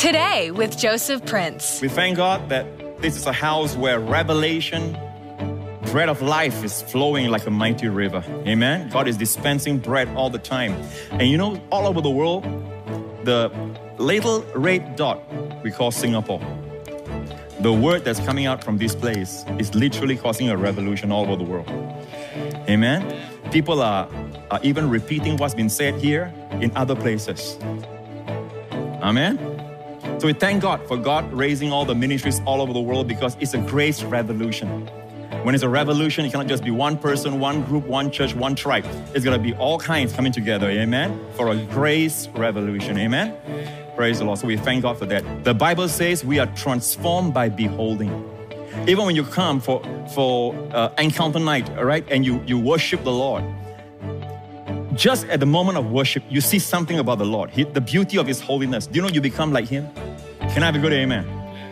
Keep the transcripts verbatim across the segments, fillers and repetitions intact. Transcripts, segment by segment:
Today with Joseph Prince. We thank God that this is a house where revelation, bread of life is flowing like a mighty river. Amen. God is dispensing bread all the time. And you know, all over the world, the little red dot we call Singapore, the word that's coming out from this place is literally causing a revolution all over the world. Amen. People are, are even repeating what's been said here in other places. Amen. So we thank God for God raising all the ministries all over the world, because it's a grace revolution. When it's a revolution, it cannot just be one person, one group, one church, one tribe. It's going to be all kinds coming together, amen, for a grace revolution, amen. Praise the Lord. So we thank God for that. The Bible says we are transformed by beholding. Even when you come for, for uh, encounter night, all right, and you, you worship the Lord, just at the moment of worship, you see something about the Lord, he, the beauty of His holiness. Do you know you become like Him? Can I have a good amen?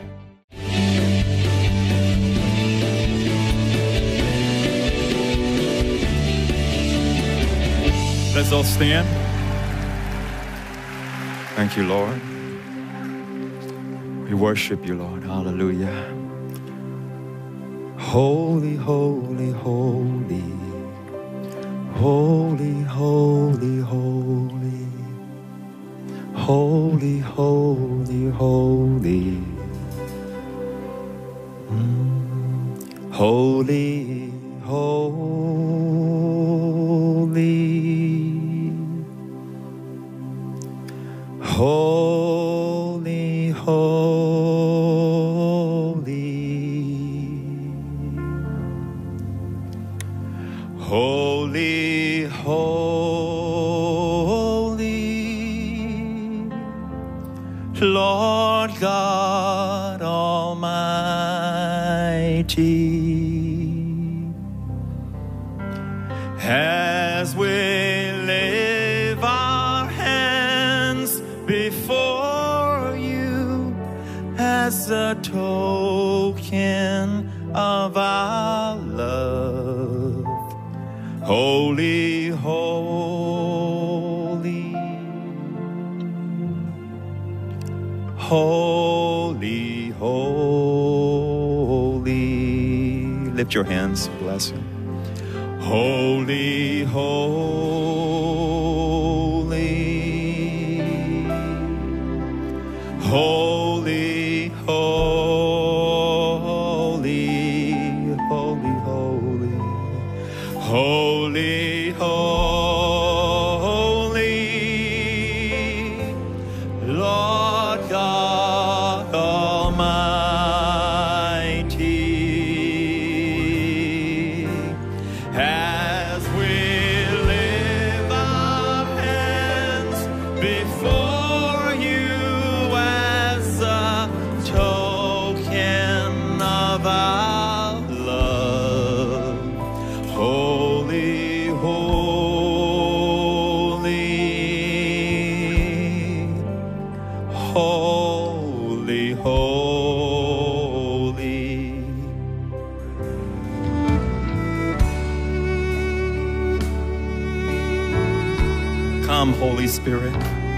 Let's all stand. Thank you, Lord. We worship you, Lord. Hallelujah. Holy, holy, holy. Holy, holy, holy. Holy, holy, holy. Mm. Holy, holy. Holy, holy. Holy, holy, Lord God Almighty, as we lift our hands before you as a token of our love. Holy, holy, holy, holy. Lift your hands, bless Him. Holy, holy, holy, holy, holy, holy. Holy, holy, Lord God Almighty, as we lift our hands before you as a token of our love. Holy, holy, holy, holy. Come, Holy Spirit.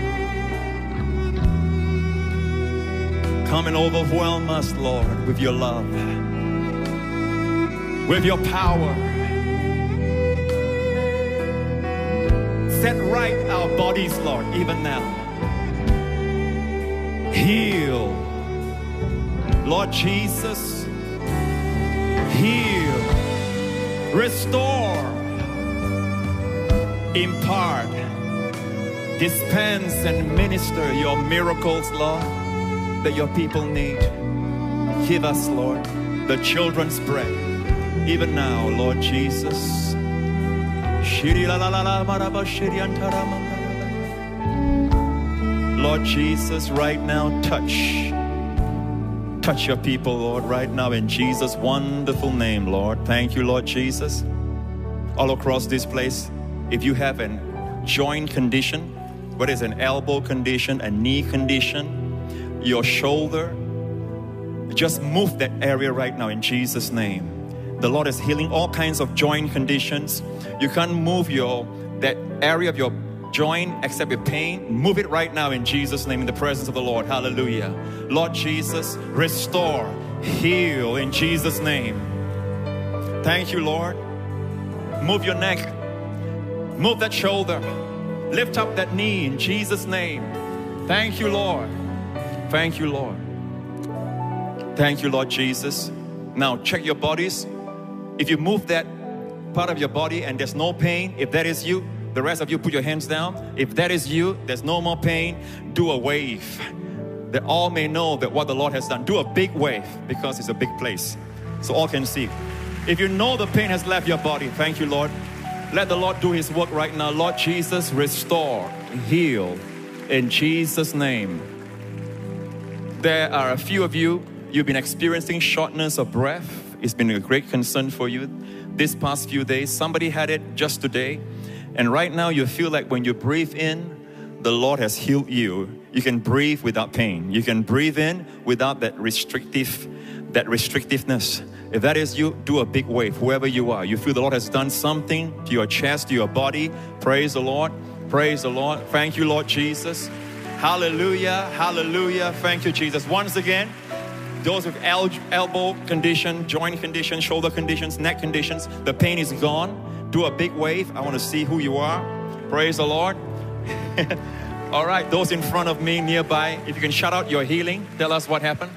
Come and overwhelm us, Lord, with your love, with your power. Set right our bodies, Lord, even now. Heal, Lord Jesus. Heal, restore, impart, dispense and minister your miracles, Lord, that your people need. Give us, Lord, the children's bread, even now, Lord Jesus. Lord Jesus, right now, touch. Touch your people, Lord, right now in Jesus' wonderful name, Lord. Thank you, Lord Jesus. All across this place, if you have a joint condition, whether it's an elbow condition, a knee condition, your shoulder, just move that area right now in Jesus' name. The Lord is healing all kinds of joint conditions. You can't move your that area of your join, accept your pain, move it right now in Jesus' name, in the presence of the Lord. Hallelujah. Lord Jesus, restore, heal in Jesus' name. Thank you, Lord. Move your neck. Move that shoulder. Lift up that knee in Jesus' name. Thank you, Lord. Thank you, Lord. Thank you, Lord Jesus. Now check your bodies. If you move that part of your body and there's no pain, if that is you, the rest of you put your hands down. If that is you, there's no more pain, do a wave, that all may know that what the Lord has done. Do a big wave, because it's a big place, so all can see. If you know the pain has left your body, thank you, Lord. Let the Lord do His work right now. Lord Jesus, restore, heal, in Jesus' name. There are a few of you, you've been experiencing shortness of breath. It's been a great concern for you this past few days. Somebody had it just today. And right now you feel like when you breathe in, the Lord has healed you. You can breathe without pain. You can breathe in without that restrictive, that restrictiveness. If that is you, do a big wave, whoever you are. You feel the Lord has done something to your chest, to your body. Praise the Lord. Praise the Lord. Thank you, Lord Jesus. Hallelujah. Hallelujah. Thank you, Jesus. Once again, those with el elbow condition, joint condition, shoulder conditions, neck conditions, the pain is gone. Do a big wave. I want to see who you are. Praise the Lord. All right, those in front of me, nearby, if you can shout out your healing, tell us what happened.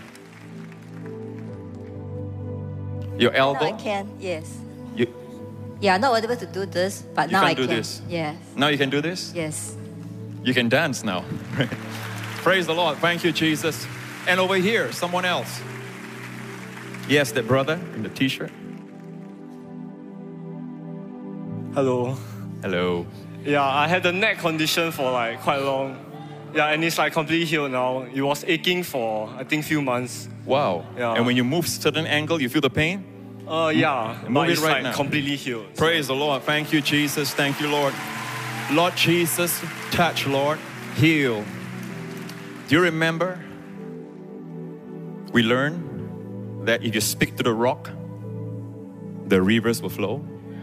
Your elbow? Now I can, yes. You, yeah, not able to do this, but you now can I do can. this. Yes. Now you can do this? Yes. You can dance now. Praise the Lord. Thank you, Jesus. And over here, someone else. Yes, that brother in the t-shirt. Hello. Hello. Yeah, I had a neck condition for like quite long. Yeah, and it's like completely healed now. It was aching for, I think, few months. Wow. Yeah. And when you move certain angle, you feel the pain? Uh, yeah, Move but it it's right like now. completely healed. Praise the Lord. Thank you, Jesus. Thank you, Lord. Lord Jesus, touch, Lord. Heal. Do you remember? We learned that if you speak to the rock, the rivers will flow.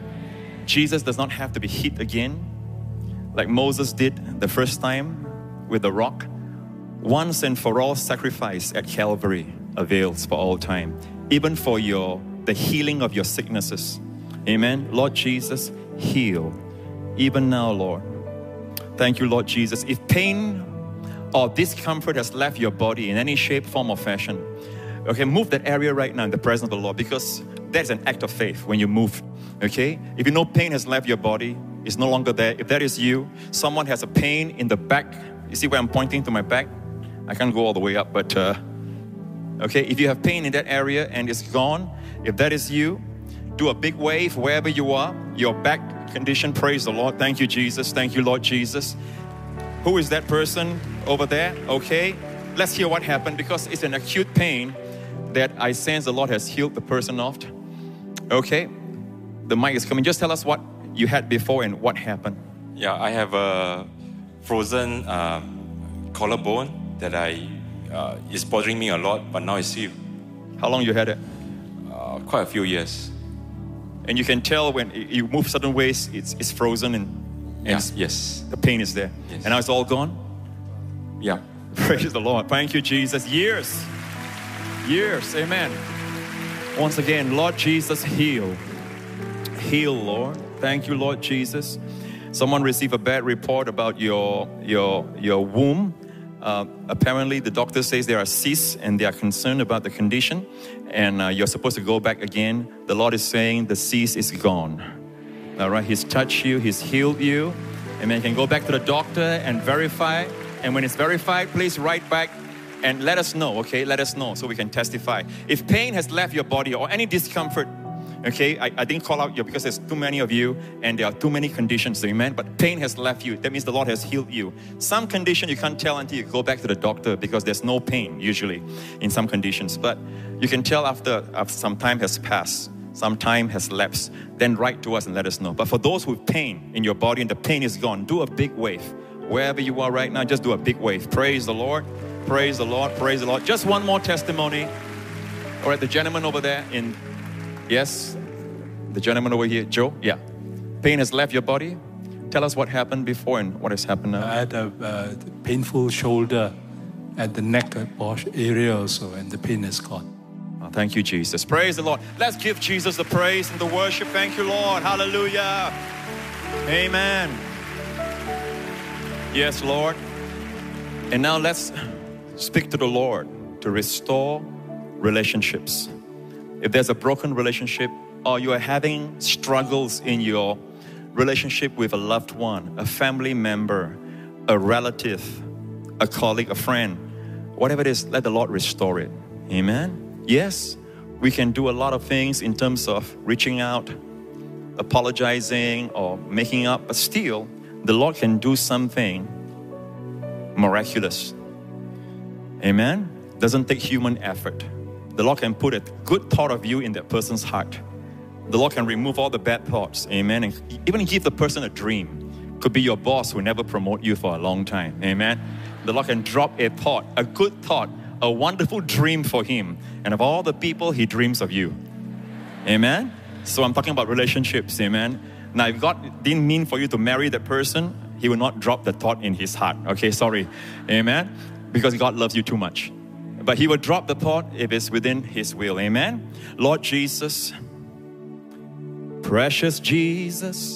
Jesus does not have to be hit again like Moses did the first time with the rock. Once and for all sacrifice at Calvary avails for all time, even for your the healing of your sicknesses. Amen. Lord Jesus, heal even now, Lord. Thank you, Lord Jesus. If pain or discomfort has left your body in any shape, form, or fashion, okay, move that area right now in the presence of the Lord, because that's an act of faith when you move. Okay, if you know pain has left your body, it's no longer there. If that is you, someone has a pain in the back. You see where I'm pointing to my back? I can't go all the way up, but uh, okay, if you have pain in that area and it's gone, if that is you, do a big wave wherever you are. Your back condition, praise the Lord. Thank you, Jesus. Thank you, Lord Jesus. Who is that person over there? Okay, let's hear what happened, because it's an acute pain that I sense the Lord has healed the person of. Okay, the mic is coming. Just tell us what you had before and what happened. Yeah, I have a frozen uh, collarbone that I uh, is bothering me a lot, but now it's healed. How long you had it? Uh, quite a few years. And you can tell when you move certain ways, it's, it's frozen and, and Yes, yes. the pain is there. Yes. And now it's all gone? Yeah. Praise the Lord. Thank you, Jesus. Years. Years. Amen. Once again, Lord Jesus, heal. Heal, Lord. Thank you, Lord Jesus. Someone received a bad report about your, your, your womb. Uh, apparently, the doctor says there are cysts and they are concerned about the condition. And uh, you're supposed to go back again. The Lord is saying the cyst is gone. All right, He's touched you. He's healed you. Amen. You can go back to the doctor and verify. And when it's verified, please write back and let us know, okay? Let us know so we can testify. If pain has left your body or any discomfort, okay, I, I didn't call out you because there's too many of you and there are too many conditions, amen? But pain has left you. That means the Lord has healed you. Some condition you can't tell until you go back to the doctor, because there's no pain usually in some conditions. But you can tell after, after some time has passed, some time has lapsed, then write to us and let us know. But for those with pain in your body and the pain is gone, do a big wave. Wherever you are right now, just do a big wave. Praise the Lord. Praise the Lord. Praise the Lord. Just one more testimony. All right, the gentleman over there in, yes, the gentleman over here, Joe, yeah. Pain has left your body. Tell us what happened before and what has happened now. I had a uh, painful shoulder at the neck area also, and the pain is gone. Oh, thank you, Jesus. Praise the Lord. Let's give Jesus the praise and the worship. Thank you, Lord. Hallelujah. Amen. Yes, Lord. And now let's speak to the Lord to restore relationships. If there's a broken relationship or you are having struggles in your relationship with a loved one, a family member, a relative, a colleague, a friend, whatever it is, let the Lord restore it. Amen. Yes, we can do a lot of things in terms of reaching out, apologizing or making up, but still the Lord can do something miraculous. Amen. Doesn't take human effort. The Lord can put a good thought of you in that person's heart. The Lord can remove all the bad thoughts. Amen. And even give the person a dream. Could be your boss who never promote you for a long time. Amen. The Lord can drop a thought, a good thought, a wonderful dream for him. And of all the people, he dreams of you. Amen. So I'm talking about relationships. Amen. Now, if God didn't mean for you to marry that person, he will not drop the thought in his heart. Okay, sorry. Amen. Because God loves you too much. But he will drop the thought if it's within his will. Amen. Lord Jesus, precious Jesus,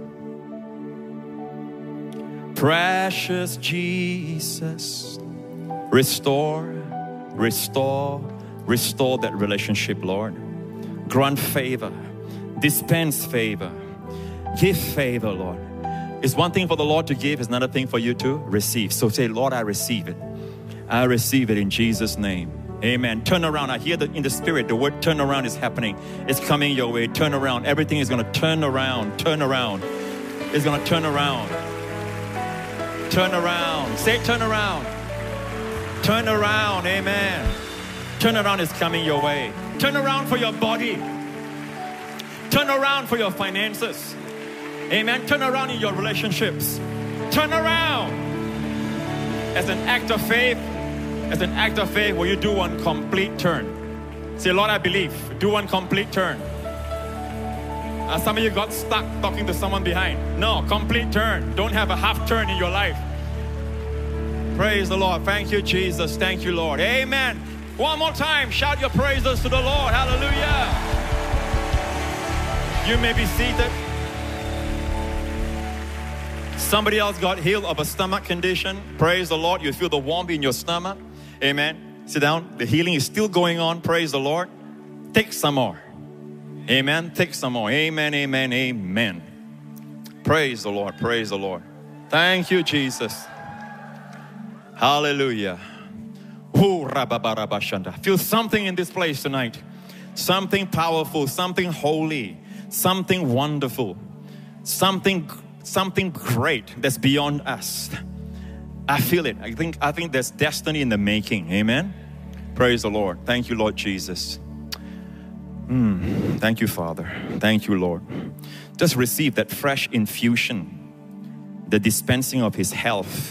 precious Jesus, restore, restore, restore that relationship, Lord. Grant favor, dispense favor, give favor, Lord. It's one thing for the Lord to give, it's another thing for you to receive. So say, Lord, I receive it. I receive it in Jesus' name. Amen. Turn around. I hear that in the spirit, the word turn around is happening. It's coming your way. Turn around. Everything is going to turn around. Turn around. It's going to turn around. Turn around. Say turn around. Turn around. Amen. Turn around is coming your way. Turn around for your body. Turn around for your finances. Amen. Turn around in your relationships. Turn around. As an act of faith, as an act of faith, will you do one complete turn? Say, Lord, I believe. Do one complete turn. Uh, some of you got stuck talking to someone behind. No, complete turn. Don't have a half turn in your life. Praise the Lord. Thank you, Jesus. Thank you, Lord. Amen. One more time, shout your praises to the Lord. Hallelujah. You may be seated. Somebody else got healed of a stomach condition. Praise the Lord. You feel the warmth in your stomach. Amen. Sit down. The healing is still going on. Praise the Lord. Take some more. Amen. Take some more. Amen, amen, amen. Praise the Lord. Praise the Lord. Thank you, Jesus. Hallelujah. Feel something in this place tonight. Something powerful, something holy, something wonderful, something something great that's beyond us. I feel it. I think I think there's destiny in the making. Amen. Praise the Lord. Thank you, Lord Jesus. Mm. Thank you, Father. Thank you, Lord. Just receive that fresh infusion, the dispensing of His health.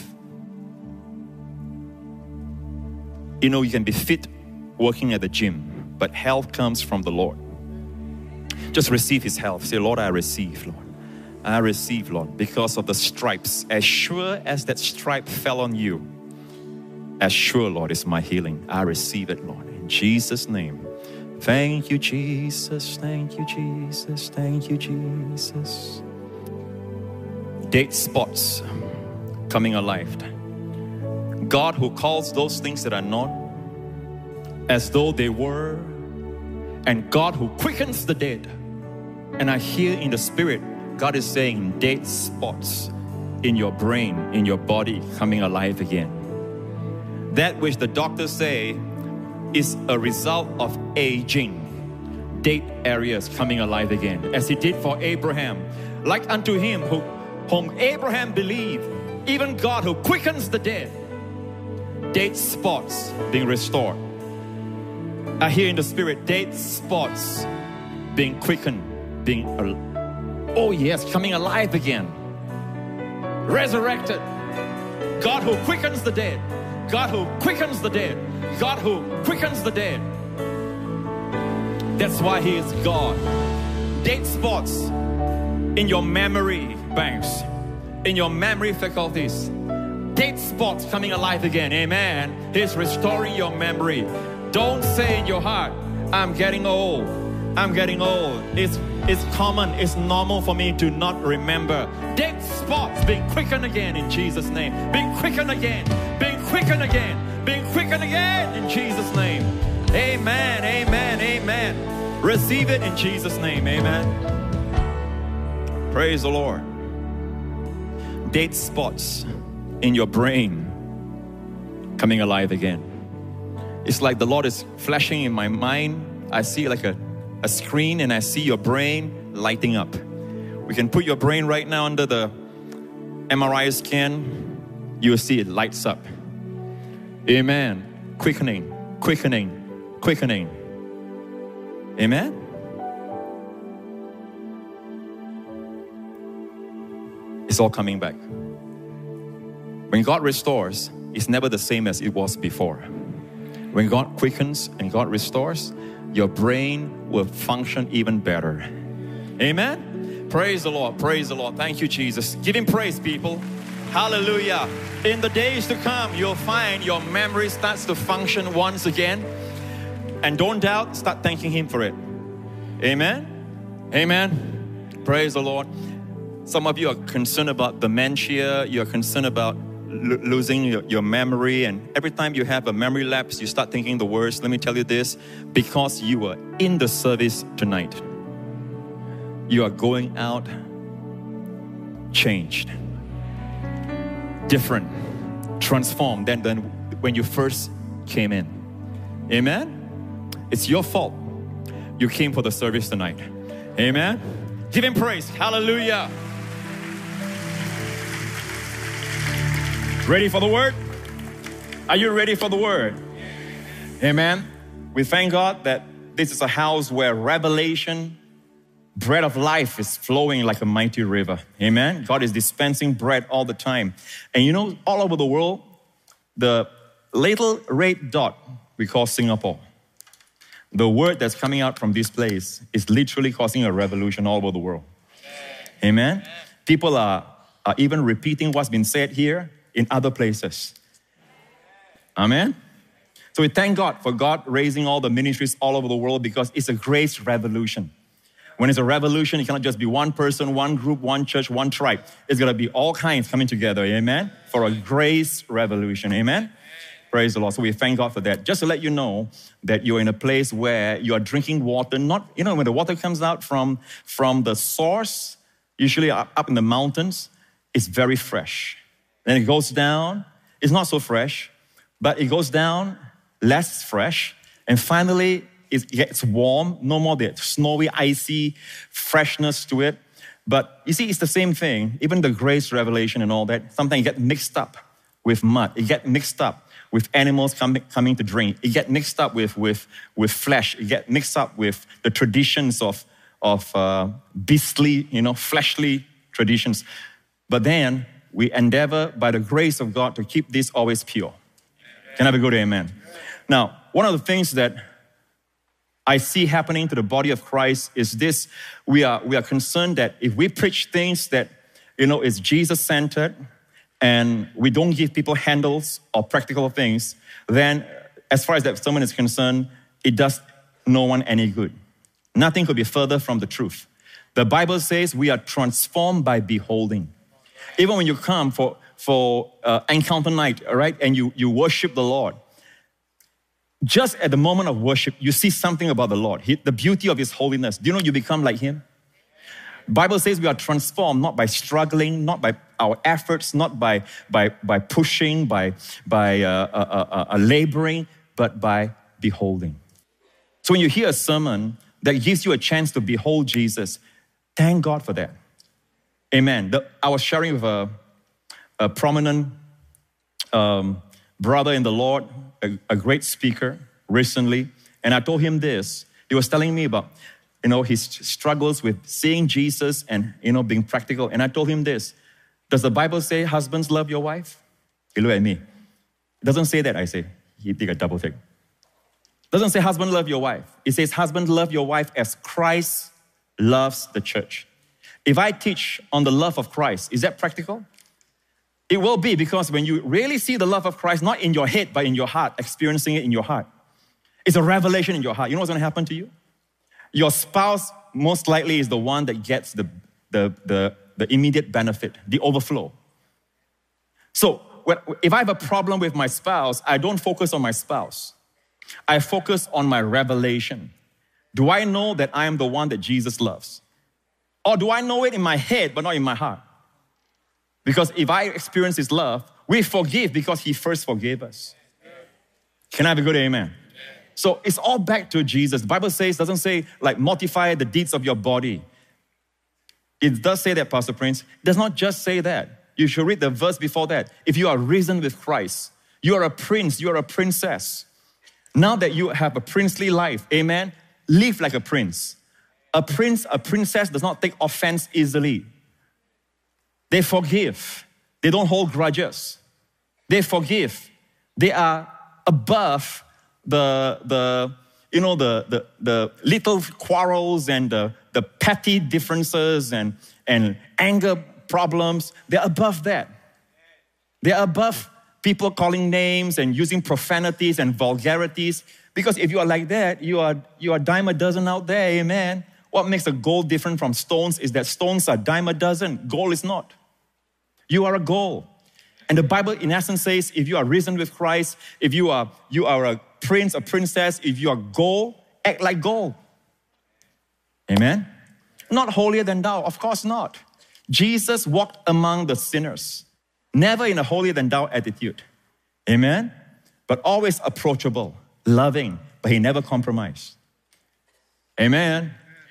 You know, you can be fit working at the gym, but health comes from the Lord. Just receive His health. Say, Lord, I receive, Lord. I receive, Lord, because of the stripes. As sure as that stripe fell on you, as sure, Lord, is my healing. I receive it, Lord, in Jesus' name. Thank you, Jesus. Thank you, Jesus. Thank you, Jesus. Dead spots coming alive. God who calls those things that are not as though they were, and God who quickens the dead. And I hear in the spirit, God is saying dead spots in your brain, in your body coming alive again. That which the doctors say is a result of aging, dead areas coming alive again, as He did for Abraham. Like unto him who, whom Abraham believed, even God who quickens the dead, dead spots being restored. I hear in the spirit, dead spots being quickened, being, oh yes, coming alive again. Resurrected. God who quickens the dead. God who quickens the dead. God who quickens the dead. That's why He is God. Dead spots in your memory banks. in your memory faculties. Dead spots coming alive again. Amen. He's restoring your memory. Don't say in your heart, I'm getting old. I'm getting old. It's, it's common, it's normal for me to not remember. Dead spots being quickened again in Jesus' name. Being quickened again. Being quickened again. Being quickened again in Jesus' name. Amen, amen, amen. Receive it in Jesus' name. Amen. Praise the Lord. Dead spots in your brain coming alive again. It's like the Lord is flashing in my mind. I see like a, a screen and I see your brain lighting up. We can put your brain right now under the M R I scan. You will see it lights up. Amen. Quickening, quickening, quickening. Amen. It's all coming back. When God restores, it's never the same as it was before. When God quickens and God restores, your brain will function even better. Amen? Praise the Lord. Praise the Lord. Thank you, Jesus. Give Him praise, people. Hallelujah. In the days to come, you'll find your memory starts to function once again. And don't doubt, start thanking Him for it. Amen? Amen? Praise the Lord. Some of you are concerned about dementia. You're concerned about lo- losing your, your memory. And every time you have a memory lapse, you start thinking the worst. Let me tell you this. Because you were in the service tonight, you are going out changed, different, transformed than, than when you first came in. Amen? It's your fault you came for the service tonight. Amen? Give Him praise. Hallelujah. Ready for the word? Are you ready for the word? Amen. We thank God that this is a house where revelation, bread of life is flowing like a mighty river. Amen. God is dispensing bread all the time. And you know, all over the world, the little red dot we call Singapore, the word that's coming out from this place is literally causing a revolution all over the world. Amen. Amen. People are, are even repeating what's been said here in other places. Amen. So we thank God for God raising all the ministries all over the world because it's a grace revolution. When it's a revolution, it cannot just be one person, one group, one church, one tribe. It's going to be all kinds coming together, amen, for a grace revolution, amen. Praise the Lord. So we thank God for that. Just to let you know that you're in a place where you are drinking water, not, you know, when the water comes out from, from the source, usually up, up in the mountains, it's very fresh. Then it goes down, it's not so fresh, but it goes down, less fresh, and finally it gets warm, no more the snowy, icy freshness to it. But you see, it's the same thing. Even the grace revelation and all that, sometimes it gets mixed up with mud. It gets mixed up with animals coming, coming to drink. It gets mixed up with, with, with flesh. It gets mixed up with the traditions of, of uh, beastly, you know, fleshly traditions. But then we endeavor by the grace of God to keep this always pure. Can I have a good amen? Now, one of the things that I see happening to the body of Christ is this. We are, we are concerned that if we preach things that, you know, is Jesus-centered and we don't give people handles or practical things, then as far as that sermon is concerned, it does no one any good. Nothing could be further from the truth. The Bible says we are transformed by beholding. Even when you come for, for uh, encounter night, all right, and you, you worship the Lord, just at the moment of worship, you see something about the Lord, he, the beauty of His holiness. Do you know you become like Him? The Bible says we are transformed not by struggling, not by our efforts, not by, by, by pushing, by, by uh, uh, uh, uh, laboring, but by beholding. So when you hear a sermon that gives you a chance to behold Jesus, thank God for that. Amen. The, I was sharing with a, a prominent um, brother in the Lord, a, a great speaker recently, and I told him this. He was telling me about, you know, his struggles with seeing Jesus and, you know, being practical. And I told him this. Does the Bible say husbands love your wife? He looked at me. It doesn't say that, I say. He did a double take. It doesn't say husband love your wife. It says husband love your wife as Christ loves the church. If I teach on the love of Christ, is that practical? It will be, because when you really see the love of Christ, not in your head, but in your heart, experiencing it in your heart, it's a revelation in your heart. You know what's going to happen to you? Your spouse most likely is the one that gets the, the, the, the immediate benefit, the overflow. So if I have a problem with my spouse, I don't focus on my spouse. I focus on my revelation. Do I know that I am the one that Jesus loves? Or do I know it in my head, but not in my heart? Because if I experience His love, we forgive because He first forgave us. Can I have a good amen? So it's all back to Jesus. The Bible says, doesn't say like mortify the deeds of your body. It does say that, Pastor Prince. It does not just say that. You should read the verse before that. If you are risen with Christ, you are a prince, you are a princess. Now that you have a princely life, amen, live like a prince. A prince, a princess does not take offense easily. They forgive. They don't hold grudges. They forgive. They are above the, the you know, the, the, the little quarrels and the, the petty differences and, and anger problems. They're above that. They're above people calling names and using profanities and vulgarities. Because if you are like that, you are, you are dime a dozen out there, amen. What makes a gold different from stones is that stones are dime a dozen. Gold is not. You are a gold. And the Bible in essence says, if you are risen with Christ, if you are, you are a prince, a princess, if you are gold, act like gold. Amen? Not holier than thou, of course not. Jesus walked among the sinners, never in a holier than thou attitude. Amen? But always approachable, loving, but He never compromised. Amen?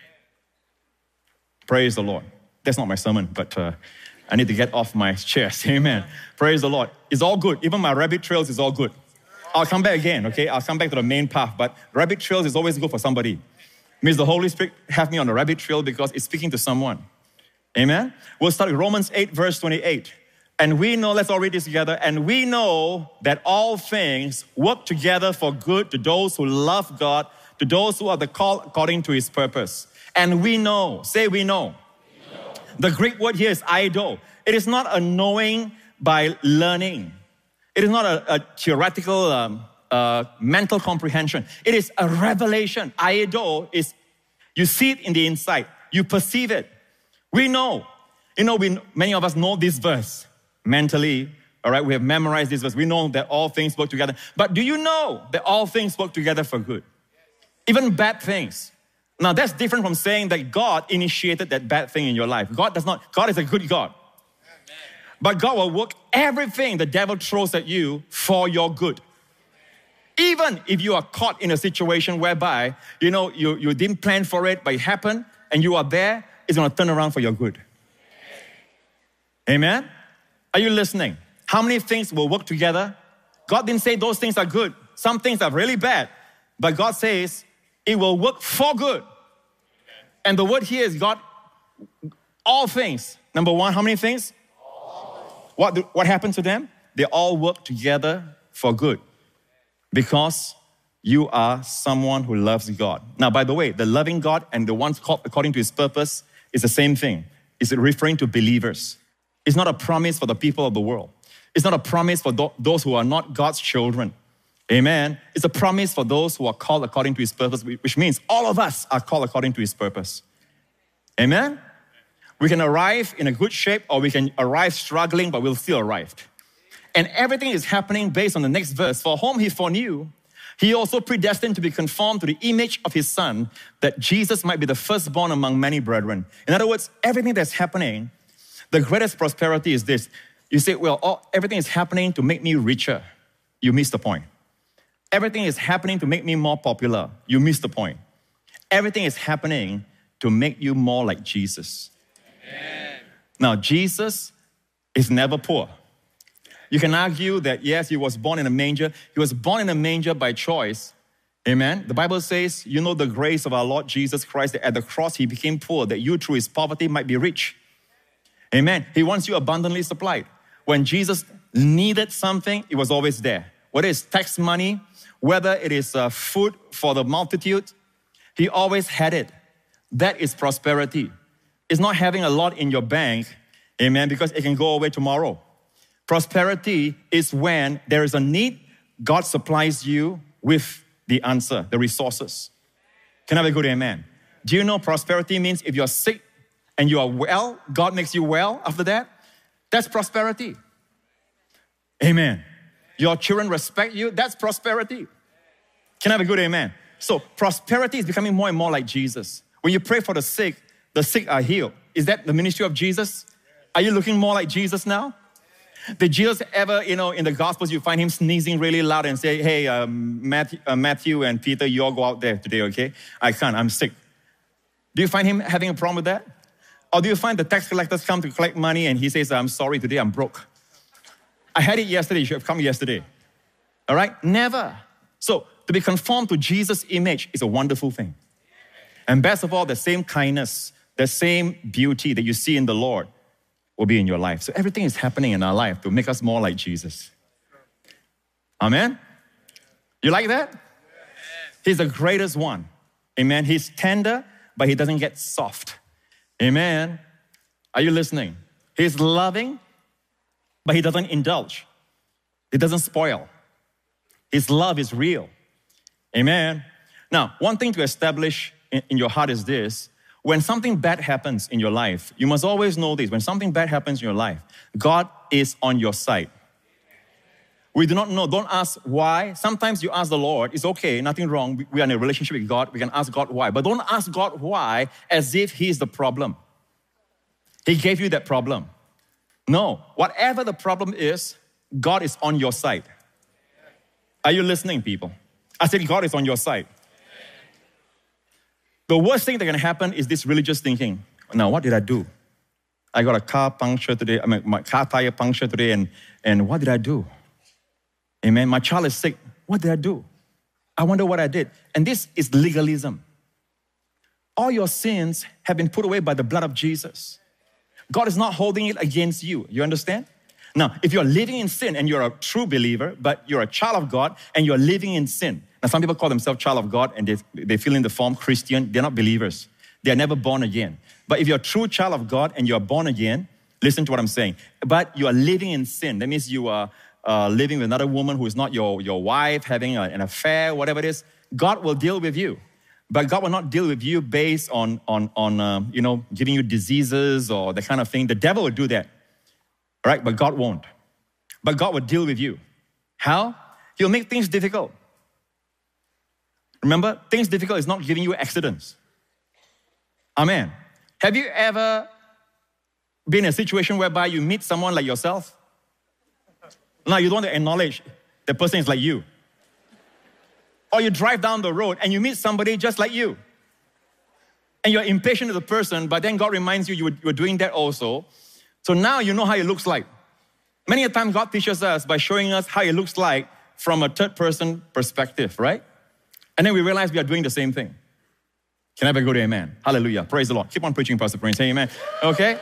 Praise the Lord. That's not my sermon, but uh, I need to get off my chairs. Amen. Praise the Lord. It's all good. Even my rabbit trails is all good. I'll come back again, okay? I'll come back to the main path, but rabbit trails is always good for somebody. It means the Holy Spirit have me on the rabbit trail because it's speaking to someone. Amen? We'll start with Romans eight, verse twenty-eight. And we know, let's all read this together, and we know that all things work together for good to those who love God, to those who are the called according to His purpose. And we know, say we know. we know. The Greek word here is eido. It is not a knowing by learning. It is not a, a theoretical um, uh, mental comprehension. It is a revelation. Eido is, you see it in the inside. You perceive it. We know. You know, we, many of us know this verse mentally. All right, we have memorized this verse. We know that all things work together. But do you know that all things work together for good? Even bad things. Now that's different from saying that God initiated that bad thing in your life. God does not, God is a good God. Amen. But God will work everything the devil throws at you for your good. Even if you are caught in a situation whereby, you know, you, you didn't plan for it, but it happened and you are there, it's going to turn around for your good. Amen? Are you listening? How many things will work together? God didn't say those things are good. Some things are really bad. But God says, it will work for good. And the word here is God, all things. Number one, how many things? All. What, do, what happened to them? They all work together for good. Because you are someone who loves God. Now, by the way, the loving God and the ones called according to His purpose is the same thing. It's referring to believers. It's not a promise for the people of the world. It's not a promise for th- those who are not God's children. Amen. It's a promise for those who are called according to His purpose, which means all of us are called according to His purpose. Amen. We can arrive in a good shape or we can arrive struggling, but we'll still arrive. And everything is happening based on the next verse. For whom He foreknew, He also predestined to be conformed to the image of His Son, that Jesus might be the firstborn among many brethren. In other words, everything that's happening, the greatest prosperity is this. You say, well, all, everything is happening to make me richer. You miss the point. Everything is happening to make me more popular. You miss the point. Everything is happening to make you more like Jesus. Amen. Now, Jesus is never poor. You can argue that, yes, He was born in a manger. He was born in a manger by choice. Amen. The Bible says, you know the grace of our Lord Jesus Christ, that at the cross He became poor, that you through His poverty might be rich. Amen. He wants you abundantly supplied. When Jesus needed something, it was always there. Whether it's tax money, whether it is uh, food for the multitude, He always had it. That is prosperity. It's not having a lot in your bank, amen, because it can go away tomorrow. Prosperity is when there is a need, God supplies you with the answer, the resources. Can I have a good amen? Do you know prosperity means if you're sick and you are well, God makes you well after that? That's prosperity. Amen. Your children respect you, that's prosperity. Can I have a good amen? So prosperity is becoming more and more like Jesus. When you pray for the sick, the sick are healed. Is that the ministry of Jesus? Are you looking more like Jesus now? Did Jesus ever, you know, in the Gospels, you find him sneezing really loud and say, hey, um, Matthew, uh, Matthew and Peter, you all go out there today, okay? I can't, I'm sick. Do you find him having a problem with that? Or do you find the tax collectors come to collect money and he says, I'm sorry, today I'm broke. I had it yesterday, you should have come yesterday. All right? Never. So to be conformed to Jesus' image is a wonderful thing. And best of all, the same kindness, the same beauty that you see in the Lord will be in your life. So everything is happening in our life to make us more like Jesus. Amen? You like that? He's the greatest one. Amen? He's tender, but he doesn't get soft. Amen? Are you listening? He's loving, but he doesn't indulge. He doesn't spoil. His love is real. Amen? Now, one thing to establish in, in your heart is this. When something bad happens in your life, you must always know this. When something bad happens in your life, God is on your side. We do not know. Don't ask why. Sometimes you ask the Lord. It's okay, nothing wrong. We are in a relationship with God. We can ask God why. But don't ask God why as if He is the problem. He gave you that problem. No. Whatever the problem is, God is on your side. Are you listening, people? I said God is on your side. The worst thing that can happen is this religious thinking. Now, what did I do? I got a car puncture today, I mean, my car tire puncture today, and, and what did I do? Amen. My child is sick. What did I do? I wonder what I did. And this is legalism. All your sins have been put away by the blood of Jesus. God is not holding it against you. You understand? Now, if you're living in sin and you're a true believer, but you're a child of God and you're living in sin. Now, some people call themselves child of God and they, they fill in the form Christian. They're not believers. They're never born again. But if you're a true child of God and you're born again, listen to what I'm saying. But you are living in sin. That means you are uh, living with another woman who is not your, your wife, having a, an affair, whatever it is. God will deal with you. But God will not deal with you based on, on, on uh, you know, giving you diseases or the kind of thing. The devil will do that. Right? But God won't. But God will deal with you. How? He'll make things difficult. Remember, things difficult is not giving you accidents. Amen. Have you ever been in a situation whereby you meet someone like yourself? Now, you don't want to acknowledge the person is like you. Or you drive down the road and you meet somebody just like you. And you're impatient with the person, but then God reminds you you were, you were doing that also. So now you know how it looks like. Many a time God teaches us by showing us how it looks like from a third person perspective, right? And then we realize we are doing the same thing. Can I have a good amen? Hallelujah. Praise the Lord. Keep on preaching, Pastor Prince. Say amen. Okay?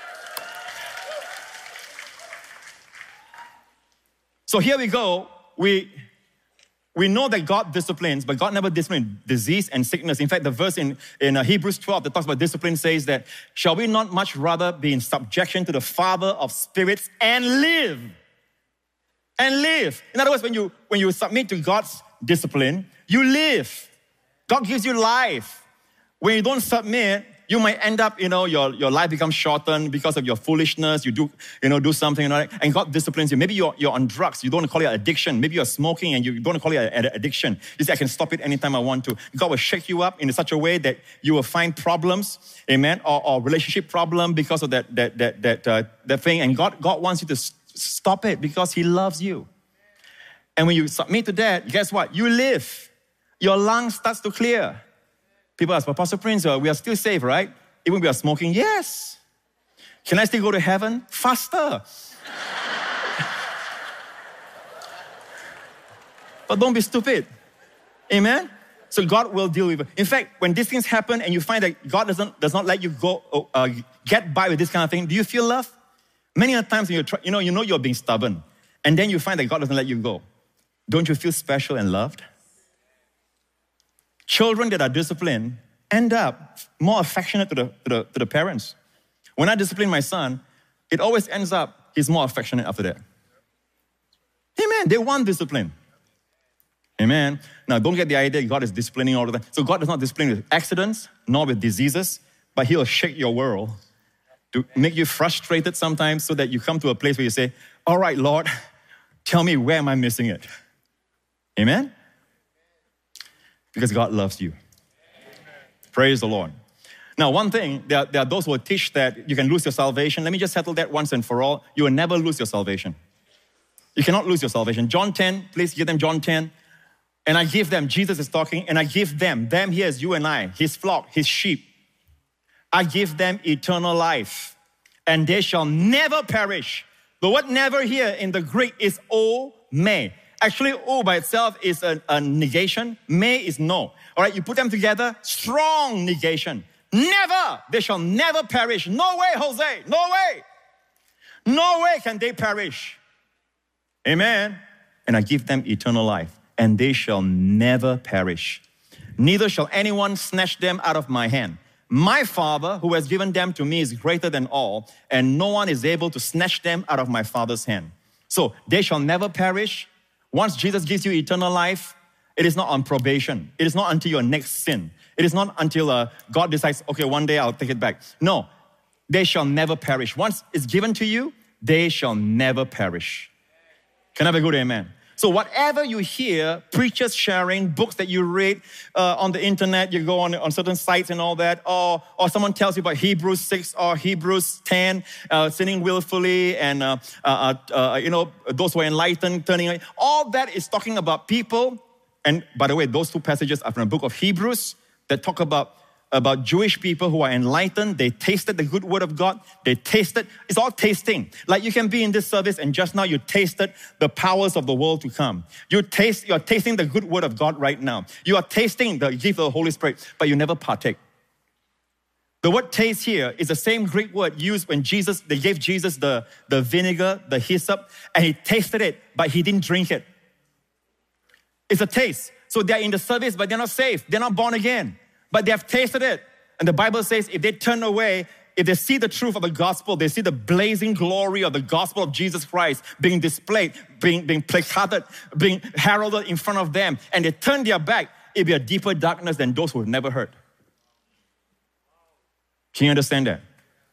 So here we go. We, we know that God disciplines, but God never disciplines disease and sickness. In fact, the verse in, in uh, Hebrews twelve that talks about discipline says that, shall we not much rather be in subjection to the Father of spirits and live? And live. In other words, when you, when you submit to God's discipline, you live. God gives you life. When you don't submit, you might end up, you know, your, your life becomes shortened because of your foolishness. You do, you know, do something, and God disciplines you. Maybe you're, you're on drugs. You don't want to call it addiction. Maybe you're smoking and you don't want to call it an addiction. You say, I can stop it anytime I want to. God will shake you up in such a way that you will find problems, amen, or, or relationship problem because of that, that, that, that, uh, that thing. And God, God wants you to stop it because He loves you. And when you submit to that, guess what? You live. Your lungs starts to clear. People ask, but Pastor Prince, uh, we are still safe, right? Even we are smoking? Yes. Can I still go to heaven? Faster. But don't be stupid. Amen? So God will deal with it. In fact, when these things happen and you find that God doesn't, does not let you go, uh, get by with this kind of thing, do you feel love? Many times when you try, you know, you know you're being stubborn, and then you find that God doesn't let you go. Don't you feel special and loved? Children that are disciplined end up more affectionate to the, to the, to the parents. When I discipline my son, it always ends up he's more affectionate after that. Amen. They want discipline. Amen. Now, don't get the idea God is disciplining all of that. So God does not discipline with accidents, nor with diseases, but He'll shake your world to make you frustrated sometimes so that you come to a place where you say, all right, Lord, tell me where am I missing it? Amen? Because God loves you. Praise the Lord. Now, one thing, there are, there are those who will teach that you can lose your salvation. Let me just settle that once and for all. You will never lose your salvation. You cannot lose your salvation. John ten, please give them John ten. And I give them, Jesus is talking, and I give them, them here is you and I, His flock, His sheep. I give them eternal life, and they shall never perish. The word never here in the Greek is o, may. Actually, o by itself is a, a negation. May is no. All right, you put them together, strong negation. Never, they shall never perish. No way, Jose, no way. No way can they perish. Amen. And I give them eternal life, and they shall never perish. Neither shall anyone snatch them out of my hand. My Father, who has given them to me, is greater than all, and no one is able to snatch them out of my Father's hand. So they shall never perish. Once Jesus gives you eternal life, it is not on probation. It is not until your next sin. It is not until uh, God decides, okay, one day I'll take it back. No, they shall never perish. Once it's given to you, they shall never perish. Can I have a good amen? So whatever you hear, preachers sharing, books that you read uh, on the internet, you go on, on certain sites and all that, or, or someone tells you about Hebrews six or Hebrews ten, uh, sinning willfully, and uh, uh, uh, you know, those who are enlightened, turning, all that is talking about people. And by the way, those two passages are from the book of Hebrews that talk about about Jewish people who are enlightened. They tasted the good word of God. They tasted, it's all tasting. Like you can be in this service and just now you tasted the powers of the world to come. You taste, you're tasting the good word of God right now. You are tasting the gift of the Holy Spirit, but you never partake. The word taste here is the same Greek word used when Jesus, they gave Jesus the, the vinegar, the hyssop, and He tasted it, but He didn't drink it. It's a taste. So they're in the service, but they're not saved. They're not born again. But they have tasted it. And the Bible says if they turn away, if they see the truth of the gospel, they see the blazing glory of the gospel of Jesus Christ being displayed, being, being placarded, being heralded in front of them, and they turn their back, it'll be a deeper darkness than those who have never heard. Can you understand that?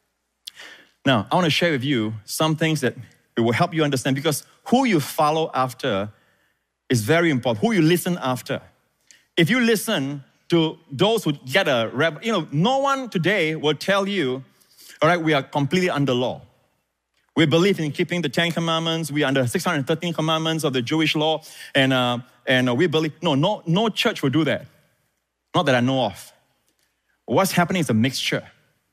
Now, I want to share with you some things that it will help you understand, because who you follow after is very important. Who you listen after. If you listen to those who get a, you know, no one today will tell you, all right, we are completely under law. We believe in keeping the Ten Commandments. We are under six hundred thirteen commandments of the Jewish law. And, uh, and we believe, no, no, no church will do that. Not that I know of. What's happening is a mixture.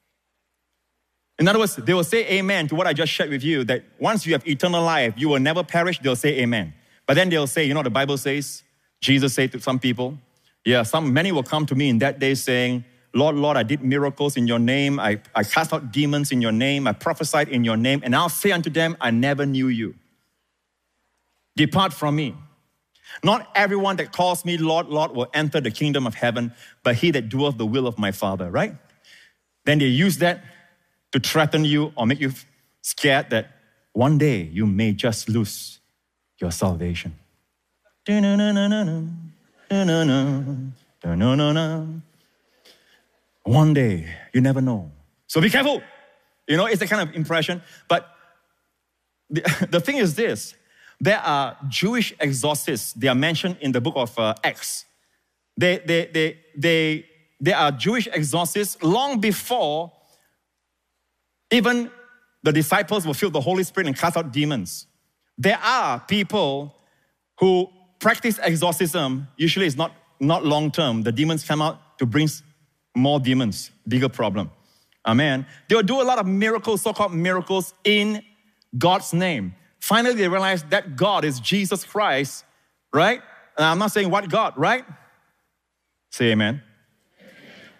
In other words, they will say amen to what I just shared with you, that once you have eternal life, you will never perish. They'll say amen. But then they'll say, you know what the Bible says? Jesus said to some people, yeah, some many will come to me in that day saying, Lord, Lord, I did miracles in your name. I, I cast out demons in your name. I prophesied in your name. And I'll say unto them, I never knew you. Depart from me. Not everyone that calls me Lord, Lord will enter the kingdom of heaven, but he that doeth the will of my Father, right? Then they use that to threaten you or make you scared that one day you may just lose your salvation. One day, you never know. So be careful. You know, it's the kind of impression. But the, the thing is this. There are Jewish exorcists. They are mentioned in the book of uh, Acts. They, they, they, they, they are Jewish exorcists long before even the disciples were filled with the Holy Spirit and cast out demons. There are people who practice exorcism. Usually it's not, not long-term. The demons come out to bring more demons, bigger problem. Amen. They will do a lot of miracles, so-called miracles in God's name. Finally, they realize that God is Jesus Christ, right? And I'm not saying what God, right? Say amen. Amen.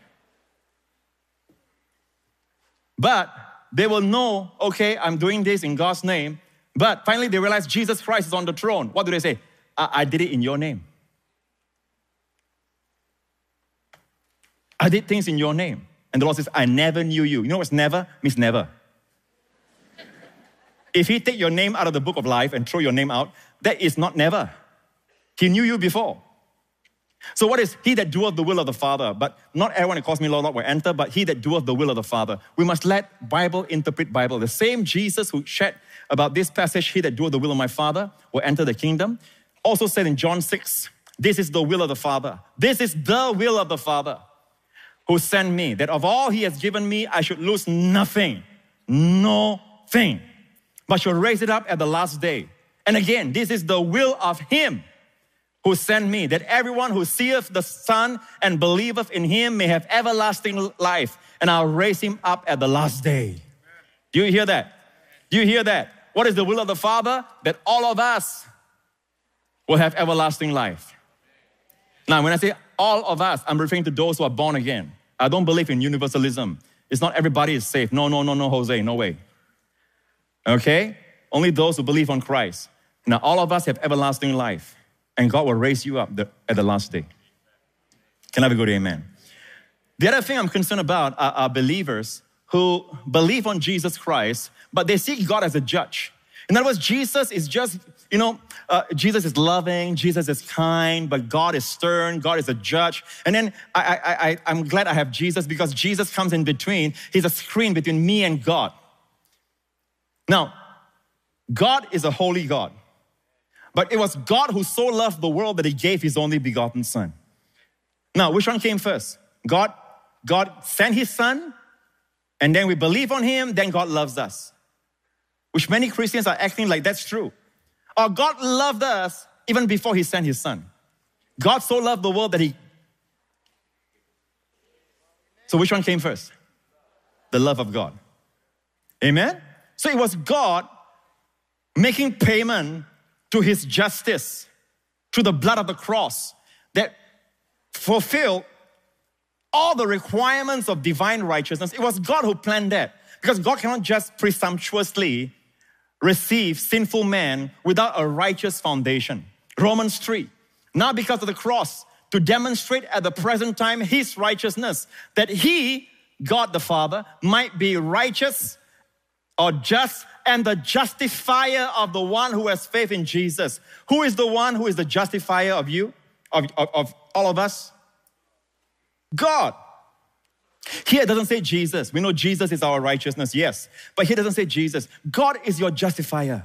But they will know, okay, I'm doing this in God's name. But finally, they realize Jesus Christ is on the throne. What do they say? I, I did it in your name. I did things in your name. And the Lord says, I never knew you. You know what's never? Means never. If He take your name out of the book of life and throw your name out, That is not never. He knew you before. So what is he that doeth the will of the Father? But not everyone that calls me Lord, Lord will enter, but he that doeth the will of the Father. We must let Bible interpret Bible. The same Jesus who shared about this passage, he that doeth the will of my Father will enter the kingdom, also said in John six, this is the will of the Father. This is the will of the Father who sent me, that of all he has given me, I should lose nothing, nothing, but should raise it up at the last day. And again, this is the will of him who sent me, that everyone who seeth the Son and believeth in him may have everlasting life, and I'll raise him up at the last day. Do you hear that? Do you hear that? What is the will of the Father? That all of us will have everlasting life. Now, when I say all of us, I'm referring to those who are born again. I don't believe in universalism. It's not everybody is saved. No, no, no, no, Jose, no way. Okay? Only those who believe on Christ. Now, all of us have everlasting life, and God will raise you up the, at the last day. Can I have a good amen? The other thing I'm concerned about are, are believers who believe on Jesus Christ, but they see God as a judge. In other words, Jesus is just, you know, uh, Jesus is loving, Jesus is kind, but God is stern, God is a judge. And then I, I, I, I'm glad I have Jesus because Jesus comes in between. He's a screen between me and God. Now, God is a holy God, but it was God who so loved the world that he gave his only begotten Son. Now, which one came first? God, God sent his Son, and then we believe on him, then God loves us. Which many Christians are acting like that's true. Or God loved us even before he sent his Son. God so loved the world that he... So which one came first? The love of God. Amen? So it was God making payment to his justice through the blood of the cross that fulfilled all the requirements of divine righteousness. It was God who planned that, because God cannot just presumptuously receive sinful man without a righteous foundation. Romans three. Now because of the cross, to demonstrate at the present time his righteousness, that he, God the Father, might be righteous or just and the justifier of the one who has faith in Jesus. Who is the one who is the justifier of you, of, of, of all of us? God. Here it doesn't say Jesus. We know Jesus is our righteousness, yes. But here it doesn't say Jesus. God is your justifier.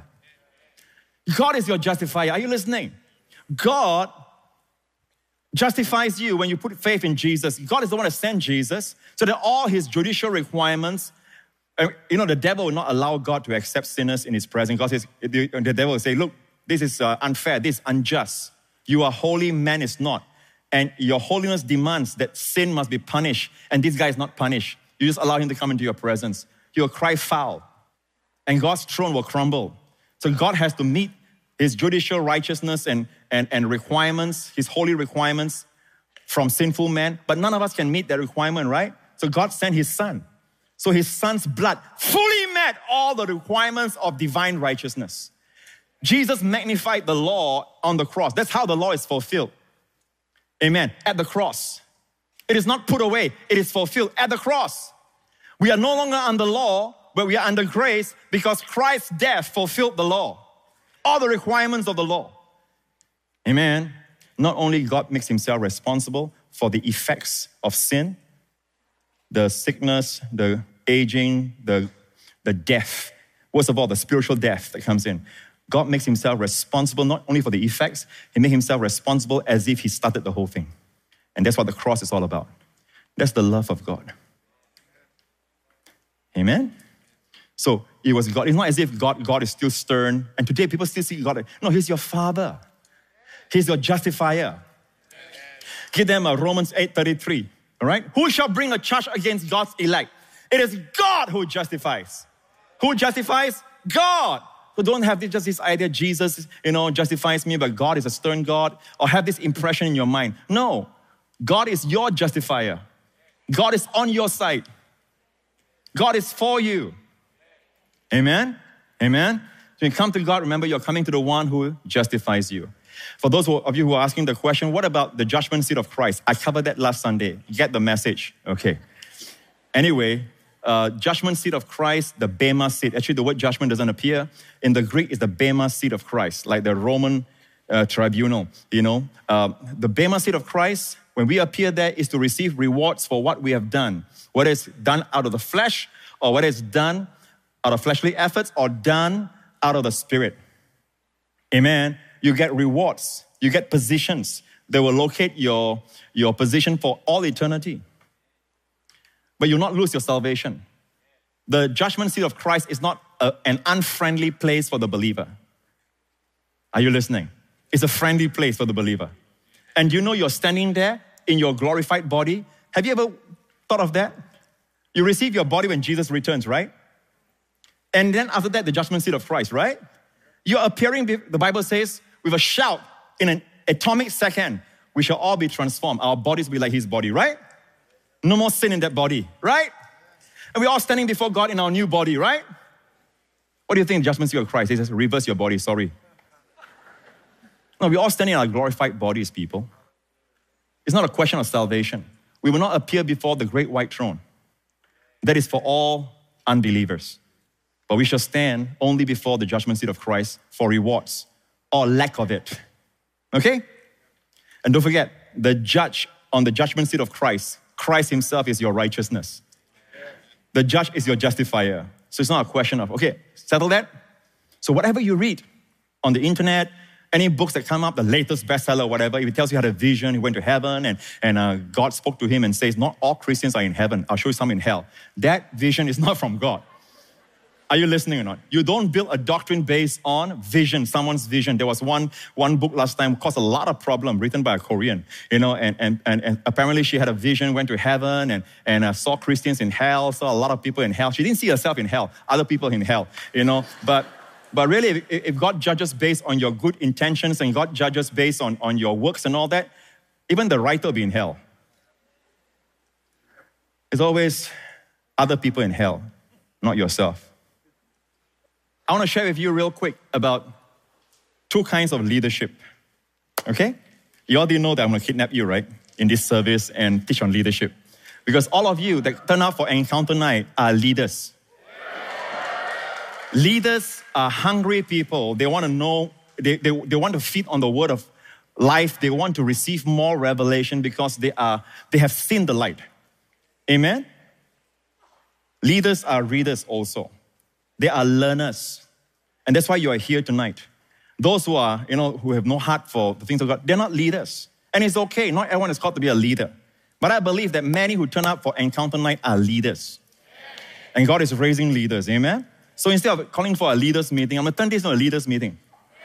God is your justifier. Are you listening? God justifies you when you put faith in Jesus. God is the one that sent Jesus so that all his judicial requirements, you know, the devil will not allow God to accept sinners in his presence. God says, the, the devil will say, look, this is uh, unfair, this is unjust. You are holy, man is not. And your holiness demands that sin must be punished. And this guy is not punished. You just allow him to come into your presence. He will cry foul. And God's throne will crumble. So God has to meet his judicial righteousness and, and, and requirements, his holy requirements from sinful men. But none of us can meet that requirement, right? So God sent his Son. So his Son's blood fully met all the requirements of divine righteousness. Jesus magnified the law on the cross. That's how the law is fulfilled. Amen. At the cross. It is not put away. It is fulfilled at the cross. We are no longer under law, but we are under grace because Christ's death fulfilled the law. All the requirements of the law. Amen. Not only God makes himself responsible for the effects of sin, the sickness, the aging, the, the death. Worst of all, the spiritual death that comes in. God makes himself responsible not only for the effects, he makes himself responsible as if he started the whole thing. And that's what the cross is all about. That's the love of God. Amen? So it was God. It's not as if God, God is still stern. And today people still see God. No, he's your Father. He's your justifier. Give them a Romans eight thirty-three. All right? Who shall bring a charge against God's elect? It is God who justifies. Who justifies? God. So don't have this, just this idea, Jesus, you know, justifies me, but God is a stern God, or have this impression in your mind. No, God is your justifier. God is on your side. God is for you. Amen? Amen? So when you come to God, remember you're coming to the one who justifies you. For those of you who are asking the question, what about the judgment seat of Christ? I covered that last Sunday. Get the message. Okay. Anyway, uh, judgment seat of Christ, the Bema seat. Actually, the word judgment doesn't appear. In the Greek, it's the Bema seat of Christ, like the Roman uh, tribunal, you know. Uh, the Bema seat of Christ, when we appear there, is to receive rewards for what we have done, whether it's done out of the flesh or whether it's done out of fleshly efforts or done out of the Spirit. Amen. You get rewards. You get positions. They will locate your, your position for all eternity. But you'll not lose your salvation. The judgment seat of Christ is not a, an unfriendly place for the believer. Are you listening? It's a friendly place for the believer. And you know you're standing there in your glorified body. Have you ever thought of that? You receive your body when Jesus returns, right? And then after that, the judgment seat of Christ, right? You're appearing, the Bible says, with a shout in an atomic second, we shall all be transformed. Our bodies will be like his body, right? No more sin in that body, right? And we're all standing before God in our new body, right? What do you think the judgment seat of Christ? He says, reverse your body, sorry. No, we're all standing in our glorified bodies, people. It's not a question of salvation. We will not appear before the great white throne. That is for all unbelievers. But we shall stand only before the judgment seat of Christ for rewards or lack of it. Okay? And don't forget, the judge on the judgment seat of Christ, Christ himself is your righteousness. The judge is your justifier. So it's not a question of, okay, settle that. So whatever you read on the internet, any books that come up, the latest bestseller, whatever, if it tells you had a vision, he went to heaven and, and uh, God spoke to him and says, not all Christians are in heaven. I'll show you some in hell. That vision is not from God. Are you listening or not? You don't build a doctrine based on vision, someone's vision. There was one, one book last time caused a lot of problem, written by a Korean, you know, and, and, and, and apparently she had a vision, went to heaven and, and uh, saw Christians in hell, saw a lot of people in hell. She didn't see herself in hell, other people in hell, you know, but But really, if, if God judges based on your good intentions and God judges based on, on your works and all that, even the writer will be in hell. It's always other people in hell, not yourself. I want to share with you real quick about two kinds of leadership, okay? You already know that I'm going to kidnap you, right, in this service and teach on leadership. Because all of you that turn out for Encounter Night are leaders. Leaders are hungry people. They want to know, they, they, they want to feed on the word of life. They want to receive more revelation because they are they have seen the light. Amen? Leaders are readers also. They are learners. And that's why you are here tonight. Those who are, you know, who have no heart for the things of God, they're not leaders. And it's okay. Not everyone is called to be a leader. But I believe that many who turn up for Encounter Night are leaders. And God is raising leaders. Amen? So instead of calling for a leaders meeting, I'm going to turn this into a leaders meeting.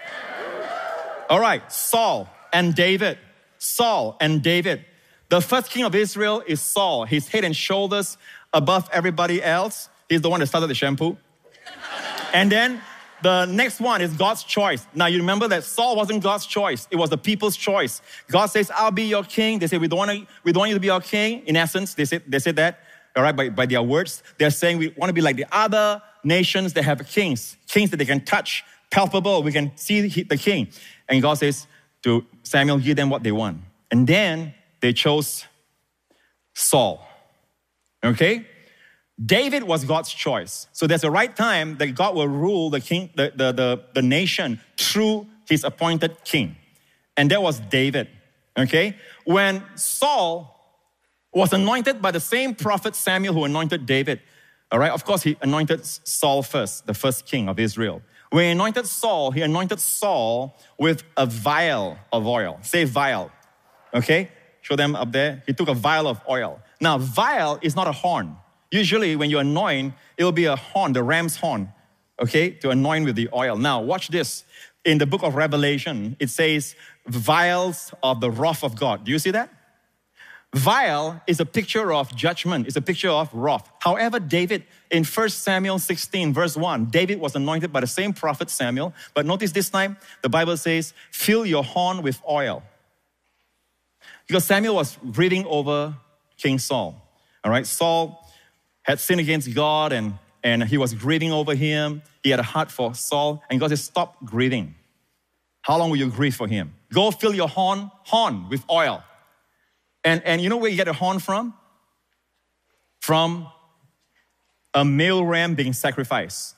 All right, Saul and David. Saul and David. The first king of Israel is Saul. He's head and shoulders above everybody else. He's the one that started the shampoo. And then the next one is God's choice. Now you remember that Saul wasn't God's choice. It was the people's choice. God says, I'll be your king. They say, we don't want, to, we don't want you to be our king. In essence, they said, they said that. All right, by, by their words. They're saying we want to be like the other nations that have kings, kings that they can touch, palpable, we can see the king. And God says to Samuel, give them what they want. And then they chose Saul, okay? David was God's choice. So there's a right time that God will rule the king, the, the, the, the nation through his appointed king. And that was David, okay? When Saul was anointed by the same prophet Samuel who anointed David, all right, of course, he anointed Saul first, the first king of Israel. When he anointed Saul, he anointed Saul with a vial of oil. Say vial, okay? Show them up there. He took a vial of oil. Now, vial is not a horn. Usually, when you anoint, it will be a horn, the ram's horn, okay, to anoint with the oil. Now, watch this. In the book of Revelation, it says, vials of the wrath of God. Do you see that? Vial is a picture of judgment. It's a picture of wrath. However, David, in First Samuel sixteen, verse one, David was anointed by the same prophet Samuel. But notice this time, the Bible says, fill your horn with oil. Because Samuel was grieving over King Saul. All right, Saul had sinned against God and, and he was grieving over him. He had a heart for Saul. And God said, stop grieving. How long will you grieve for him? Go fill your horn, horn with oil. And, and you know where you get a horn from? From a male ram being sacrificed.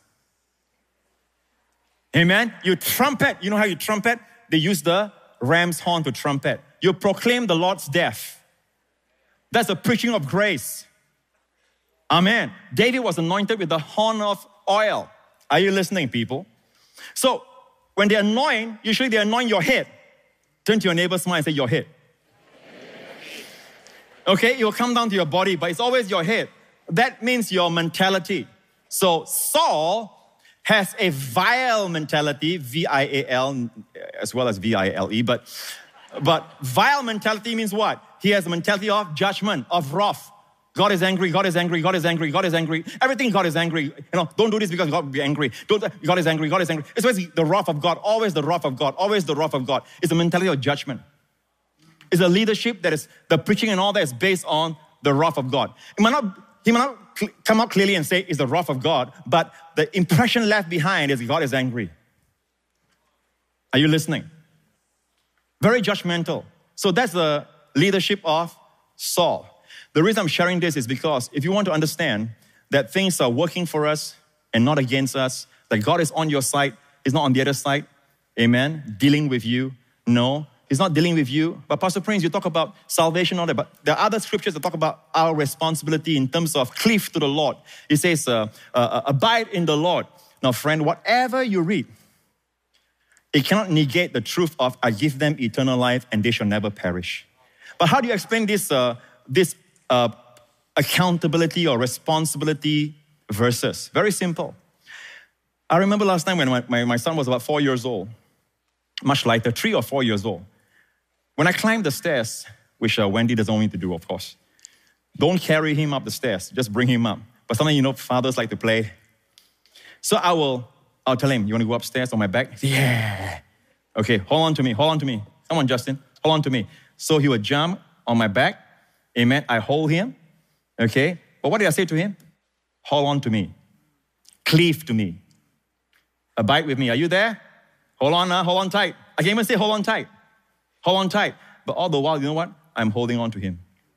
Amen? You trumpet. You know how you trumpet? They use the ram's horn to trumpet. You proclaim the Lord's death. That's the preaching of grace. Amen. David was anointed with the horn of oil. Are you listening, people? So, when they anoint, usually they anoint your head. Turn to your neighbor's smile and say, your head. Okay, it will come down to your body, but it's always your head. That means your mentality. So, Saul has a vile mentality, V I A L, as well as V I L E, but, but vile mentality means what? He has a mentality of judgment, of wrath. God is angry, God is angry, God is angry, God is angry. Everything God is angry. You know, don't do this because God will be angry. Don't, God is angry, God is angry. It's always the wrath of God, always the wrath of God, always the wrath of God. It's a mentality of judgment. It's a leadership that is, the preaching and all that is based on the wrath of God. It might not, he might not cl- come out clearly and say it's the wrath of God, but the impression left behind is God is angry. Are you listening? Very judgmental. So that's the leadership of Saul. The reason I'm sharing this is because if you want to understand that things are working for us and not against us, that God is on your side, He's not on the other side, amen, dealing with you, no, He's not dealing with you. But Pastor Prince, you talk about salvation and all that, but there are other scriptures that talk about our responsibility in terms of cleave to the Lord. It says, uh, uh, abide in the Lord. Now friend, whatever you read, it cannot negate the truth of, I give them eternal life and they shall never perish. But how do you explain this, uh, this uh, accountability or responsibility verses? Very simple. I remember last time when my, my, my son was about four years old, much lighter, three or four years old. When I climbed the stairs, which uh, Wendy doesn't want me to do, of course, don't carry him up the stairs, just bring him up. But sometimes, you know, fathers like to play. So I will, I'll tell him, you want to go upstairs on my back? Yeah. Okay, hold on to me, hold on to me. Come on, Justin, hold on to me. So he would jump on my back. Amen. I hold him. Okay. But what did I say to him? Hold on to me. Cleave to me. Abide with me. Are you there? Hold on, uh, hold on tight. I can even say hold on tight. Hold on tight. But all the while, you know what? I'm holding on to him.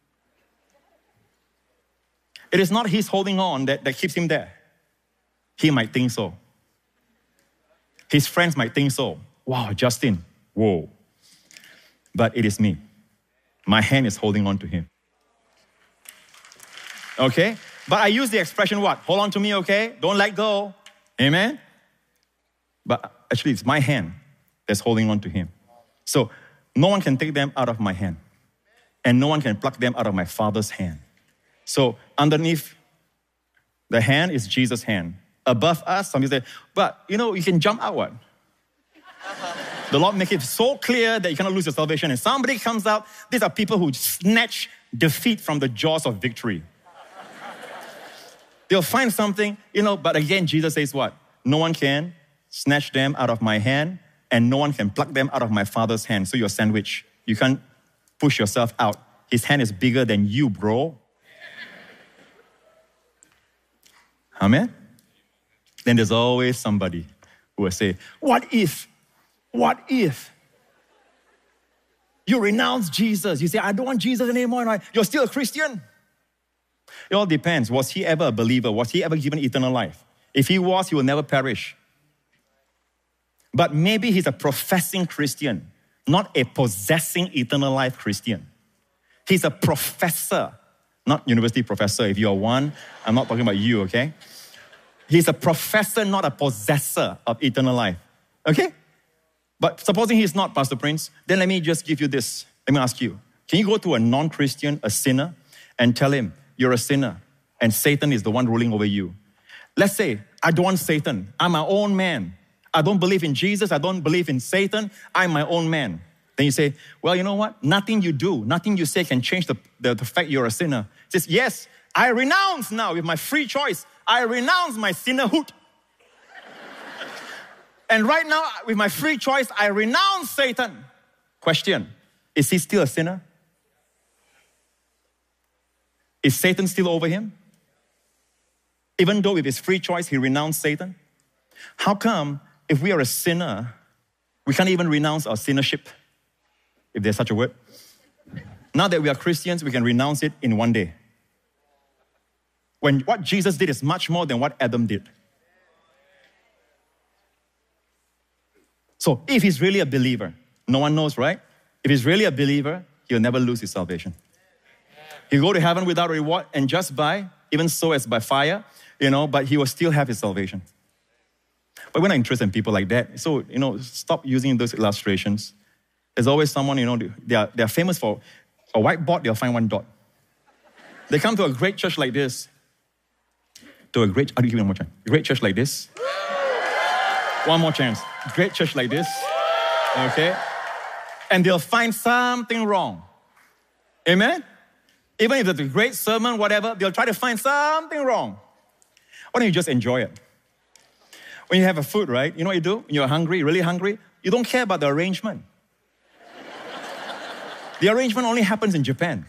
It is not his holding on that, that keeps him there. He might think so. His friends might think so. Wow, Justin, whoa. But it is me. My hand is holding on to him. Okay? But I use the expression what? Hold on to me, okay? Don't let go. Amen? But actually, it's my hand that's holding on to him. So, no one can take them out of my hand. And no one can pluck them out of my Father's hand. So, underneath the hand is Jesus' hand. Above us, some people say, but, you know, you can jump outward. The Lord make it so clear that you cannot lose your salvation. And somebody comes out, these are people who snatch defeat from the jaws of victory. They'll find something, you know, but again, Jesus says what? No one can snatch them out of my hand, and no one can pluck them out of my Father's hand. So you're sandwiched. You can't push yourself out. His hand is bigger than you, bro. Amen? Then there's always somebody who will say, what if? What if? You renounce Jesus. You say, I don't want Jesus anymore. You're still a Christian. It all depends. Was he ever a believer? Was he ever given eternal life? If he was, he will never perish. But maybe he's a professing Christian, not a possessing eternal life Christian. He's a professor, not university professor. If you're one, I'm not talking about you, okay? He's a professor, not a possessor of eternal life, okay? But supposing he's not, Pastor Prince, then let me just give you this. Let me ask you, can you go to a non-Christian, a sinner, and tell him, you're a sinner, and Satan is the one ruling over you? Let's say, I don't want Satan. I'm my own man. I don't believe in Jesus. I don't believe in Satan. I'm my own man. Then you say, well, you know what? Nothing you do, nothing you say can change the, the, the fact you're a sinner. He says, yes, I renounce now with my free choice. I renounce my sinnerhood. And right now, with my free choice, I renounce Satan. Question, is he still a sinner? Is Satan still over him? Even though with his free choice, he renounced Satan? How come if we are a sinner, we can't even renounce our sinnership, if there's such a word? Now that we are Christians, we can renounce it in one day. when what Jesus did is much more than what Adam did. So if he's really a believer, no one knows, right? If he's really a believer, he'll never lose his salvation. He'll go to heaven without reward and just by, even so as by fire, you know, but he will still have his salvation. But we're not interested in people like that. So, you know, stop using those illustrations. There's always someone, you know, they are, they are famous for a whiteboard, they'll find one dot. They come to a great church like this. To a great, I'll give you one more chance. A great church like this. One more chance. Great church like this. Okay? And they'll find something wrong. Amen? Even if it's a great sermon, whatever, they'll try to find something wrong. Why don't you just enjoy it? When you have a food, right? You know what you do? When you're hungry, really hungry, you don't care about the arrangement. The arrangement only happens in Japan.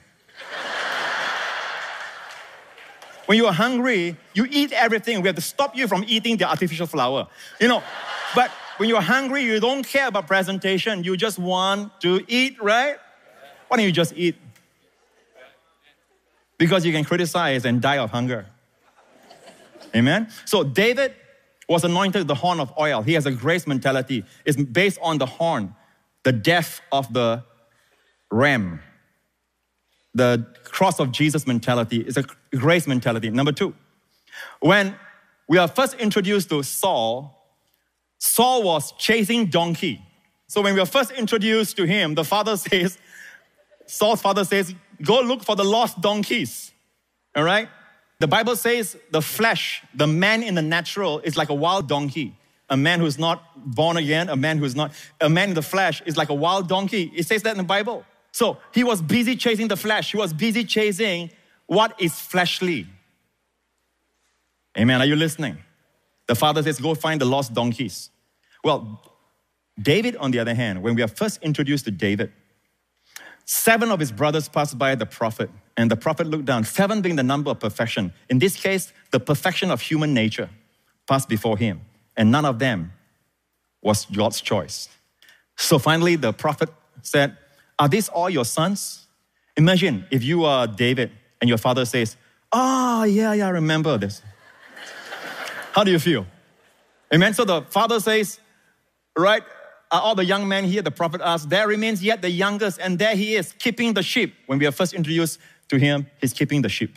When you are hungry, you eat everything. We have to stop you from eating the artificial flour. You know, but when you're hungry, you don't care about presentation. You just want to eat, right? Why don't you just eat? Because you can criticize and die of hunger. Amen? So David was anointed with the horn of oil. He has a grace mentality. It's based on the horn, the death of the ram. The cross of Jesus mentality is a grace mentality. Number two, when we are first introduced to Saul, Saul was chasing donkey. So when we are first introduced to him, the father says, Saul's father says, go look for the lost donkeys. All right? The Bible says the flesh, the man in the natural is like a wild donkey. A man who's not born again, a man who's not, a man in the flesh is like a wild donkey. It says that in the Bible. So he was busy chasing the flesh. He was busy chasing what is fleshly. Amen. Are you listening? The father says, go find the lost donkeys. Well, David, on the other hand, when we are first introduced to David, seven of his brothers passed by the prophet, and the prophet looked down, seven being the number of perfection. In this case, the perfection of human nature passed before him, and none of them was God's choice. So finally, the prophet said, are these all your sons? Imagine if you are David and your father says, oh, yeah, yeah, I remember this. How do you feel? Amen? So the father says, right, are all the young men here? The prophet asks, there remains yet the youngest, and there he is, keeping the sheep. When we are first introduced to him, he's keeping the sheep.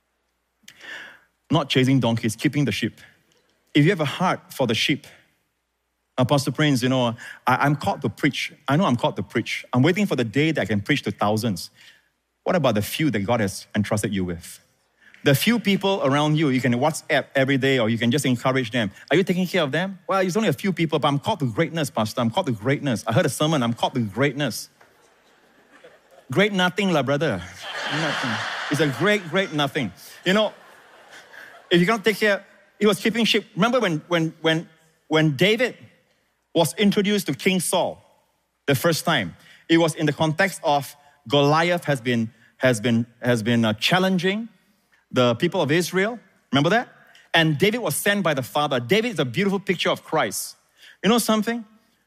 Not chasing donkeys, keeping the sheep. If you have a heart for the sheep, Pastor Prince, you know, I, I'm called to preach. I know I'm called to preach. I'm waiting for the day that I can preach to thousands. What about the few that God has entrusted you with? The few people around you, you can WhatsApp every day or you can just encourage them. Are you taking care of them? Well, it's only a few people, but I'm called to greatness, Pastor. I'm called to greatness. I heard a sermon, I'm called to greatness. Great nothing, la, brother. Nothing. It's a great, great nothing. You know, if you can't take care, he was keeping sheep. Remember when, when, when, when David was introduced to King Saul the first time, it was in the context of Goliath has been, has been, has been uh, challenging the people of Israel. Remember that? And David was sent by the Father. David is a beautiful picture of Christ. You know something?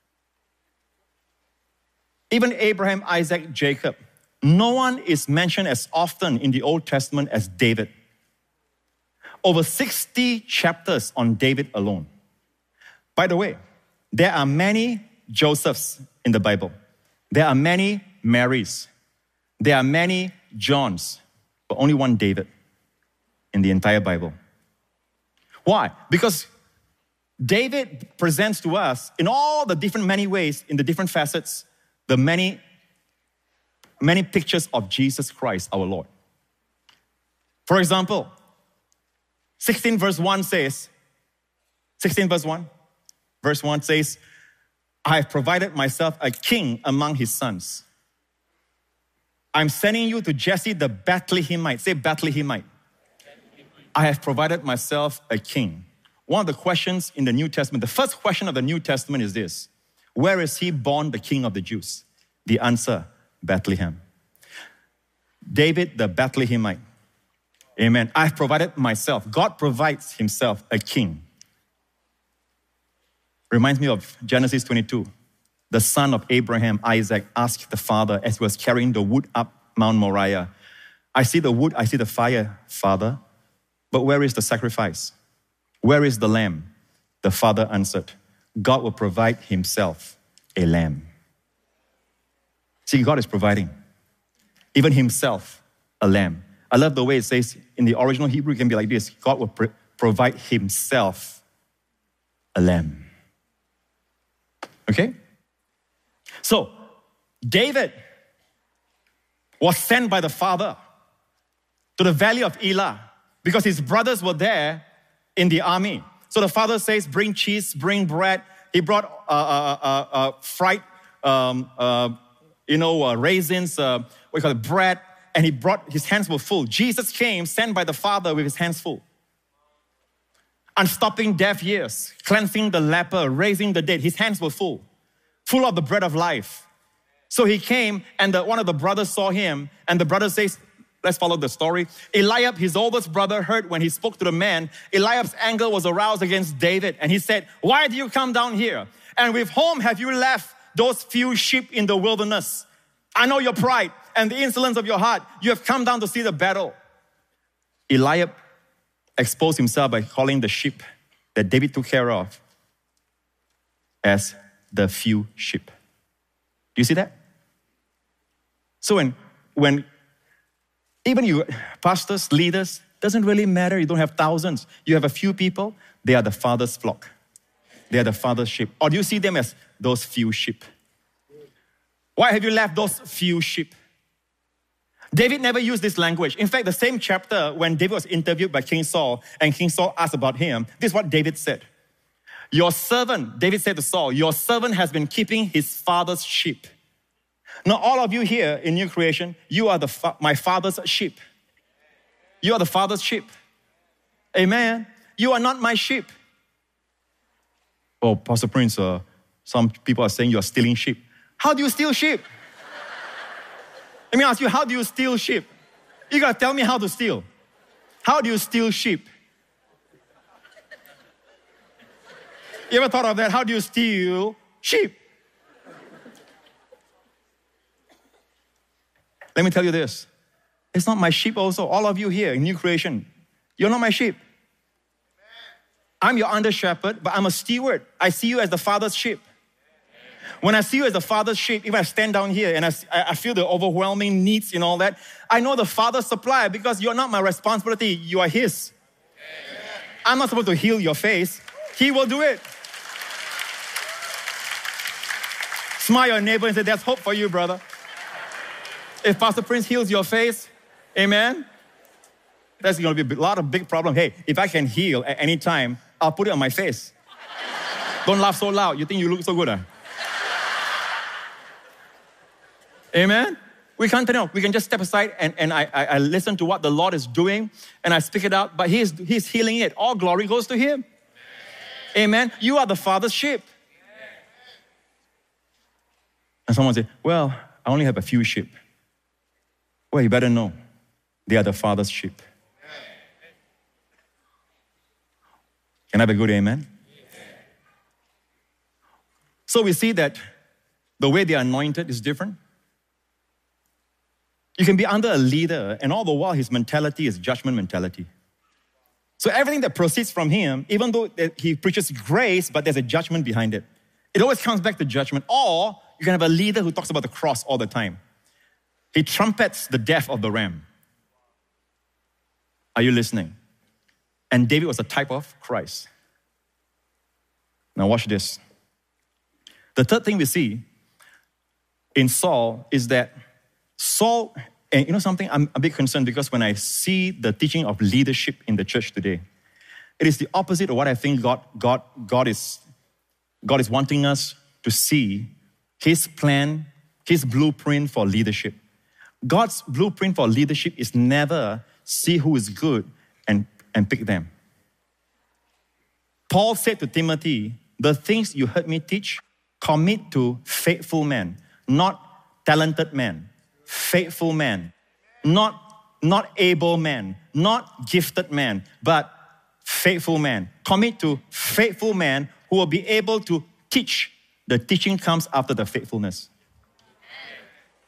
Even Abraham, Isaac, Jacob, no one is mentioned as often in the Old Testament as David. Over sixty chapters on David alone. By the way, there are many Josephs in the Bible. There are many Marys. There are many Johns, but only one David in the entire Bible. Why? Because David presents to us in all the different many ways, in the different facets, the many, many pictures of Jesus Christ, our Lord. For example, sixteen verse one says, sixteen verse one, Verse one says, I have provided myself a king among his sons. I'm sending you to Jesse the Bethlehemite. Say Bethlehemite. I have provided myself a king. One of the questions in the New Testament, the first question of the New Testament is this: where is he born the king of the Jews? The answer, Bethlehem. David the Bethlehemite. Amen. I've provided myself. God provides himself a king. Reminds me of Genesis twenty-two. The son of Abraham, Isaac, asked the father as he was carrying the wood up Mount Moriah, I see the wood, I see the fire, Father. But where is the sacrifice? Where is the lamb? The father answered, God will provide himself a lamb. See, God is providing. Even himself, a lamb. I love the way it says in the original Hebrew, it can be like this. God will pro- provide himself a lamb. Okay? So, David was sent by the father to the valley of Elah because his brothers were there in the army. So the father says, bring cheese, bring bread. He brought uh, uh, uh, uh, fried, um, uh, you know, uh, raisins, uh, what do you call it, bread, and he brought, his hands were full. Jesus came, sent by the Father with his hands full. Unstopping deaf ears, cleansing the leper, raising the dead. His hands were full, full of the bread of life. So he came, and the, one of the brothers saw him, and the brother says, let's follow the story. Eliab, his oldest brother, heard when he spoke to the man. Eliab's anger was aroused against David, and he said, why do you come down here? And with whom have you left those few sheep in the wilderness? I know your pride and the insolence of your heart. You have come down to see the battle. Eliab exposed himself by calling the sheep that David took care of as the few sheep. Do you see that? So when, when even you, pastors, leaders, doesn't really matter. You don't have thousands. You have a few people. They are the Father's flock. They are the Father's sheep. Or do you see them as those few sheep? Why have you left those few sheep? David never used this language. In fact, the same chapter when David was interviewed by King Saul and King Saul asked about him, this is what David said. Your servant, David said to Saul, your servant has been keeping his father's sheep. Now, all of you here in New Creation, you are the fa- my father's sheep. You are the father's sheep. Amen. You are not my sheep. Oh, Pastor Prince, uh, some people are saying you are stealing sheep. How do you steal sheep? Let me ask you, how do you steal sheep? You gotta tell me how to steal. How do you steal sheep? You ever thought of that? How do you steal sheep? Let me tell you this. It's not my sheep also. All of you here in New Creation, you're not my sheep. I'm your under shepherd, but I'm a steward. I see you as the Father's sheep. When I see you as the Father's sheep, if I stand down here and I, I feel the overwhelming needs and all that, I know the Father's supply because you're not my responsibility, you are His. Amen. I'm not supposed to heal your face. He will do it. Smile your neighbor and say, there's hope for you, brother. If Pastor Prince heals your face, amen, that's going to be a lot of big problem. Hey, if I can heal at any time, I'll put it on my face. Don't laugh so loud. You think you look so good, huh? Amen? We can't tell. We can just step aside and, and I, I, I listen to what the Lord is doing and I speak it out, but He's, he's healing it. All glory goes to Him. Amen? You are the Father's sheep. And someone say, well, I only have a few sheep. Well, you better know. They are the Father's sheep. Can I have a good amen? So we see that the way they are anointed is different. You can be under a leader and all the while his mentality is judgment mentality. So everything that proceeds from him, even though he preaches grace, but there's a judgment behind it. It always comes back to judgment. Or you can have a leader who talks about the cross all the time. He trumpets the death of the ram. Are you listening? And David was a type of Christ. Now watch this. The third thing we see in Saul is that Saul, and you know something, I'm a bit concerned because when I see the teaching of leadership in the church today, it is the opposite of what I think God, God, God is, God is wanting us to see. His plan, His blueprint for leadership. God's blueprint for leadership is never see who is good and, and pick them. Paul said to Timothy, the things you heard me teach, commit to faithful men, not talented men. Faithful man, not, not able man, not gifted man, but faithful man. Commit to faithful man who will be able to teach. The teaching comes after the faithfulness.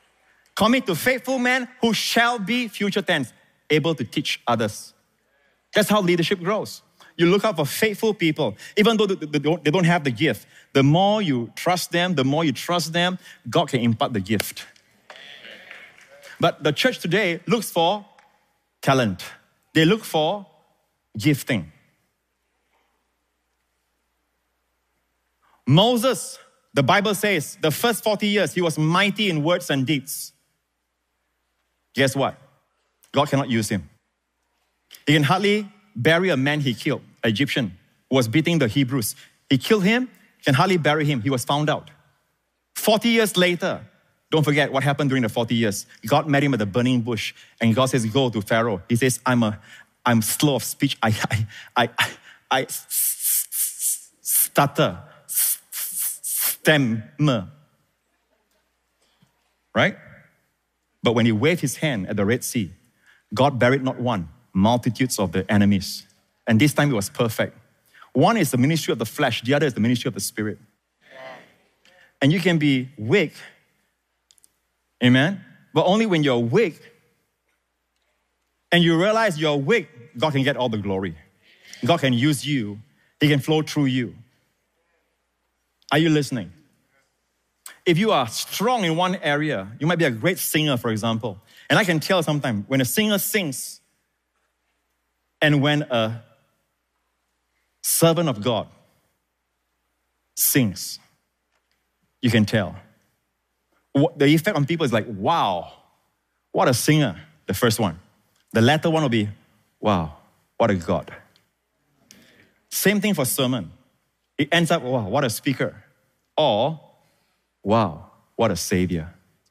Commit to faithful man who shall be, future tense, able to teach others. That's how leadership grows. You look out for faithful people, even though they don't, they don't have the gift. The more you trust them, the more you trust them, God can impart the gift. But the church today looks for talent. They look for gifting. Moses, the Bible says, the first forty years, he was mighty in words and deeds. Guess what? God cannot use him. He can hardly bury a man he killed, an Egyptian, who was beating the Hebrews. He killed him, can hardly bury him. He was found out. forty years later, don't forget what happened during the forty years. God met him at the burning bush, and God says, go to Pharaoh. He says, I'm a, I'm slow of speech. I, I, I, I, I stutter, stammer. Right? But when he waved his hand at the Red Sea, God buried not one, multitudes of the enemies. And this time it was perfect. One is the ministry of the flesh, the other is the ministry of the spirit. And you can be weak, amen? But only when you're weak and you realize you're weak, God can get all the glory. God can use you. He can flow through you. Are you listening? If you are strong in one area, you might be a great singer, for example. And I can tell sometimes when a singer sings and when a servant of God sings, you can tell. The effect on people is like, wow, what a singer, the first one. The latter one will be, wow, what a God. Same thing for sermon. It ends up, wow, what a speaker. Or, wow, what a savior.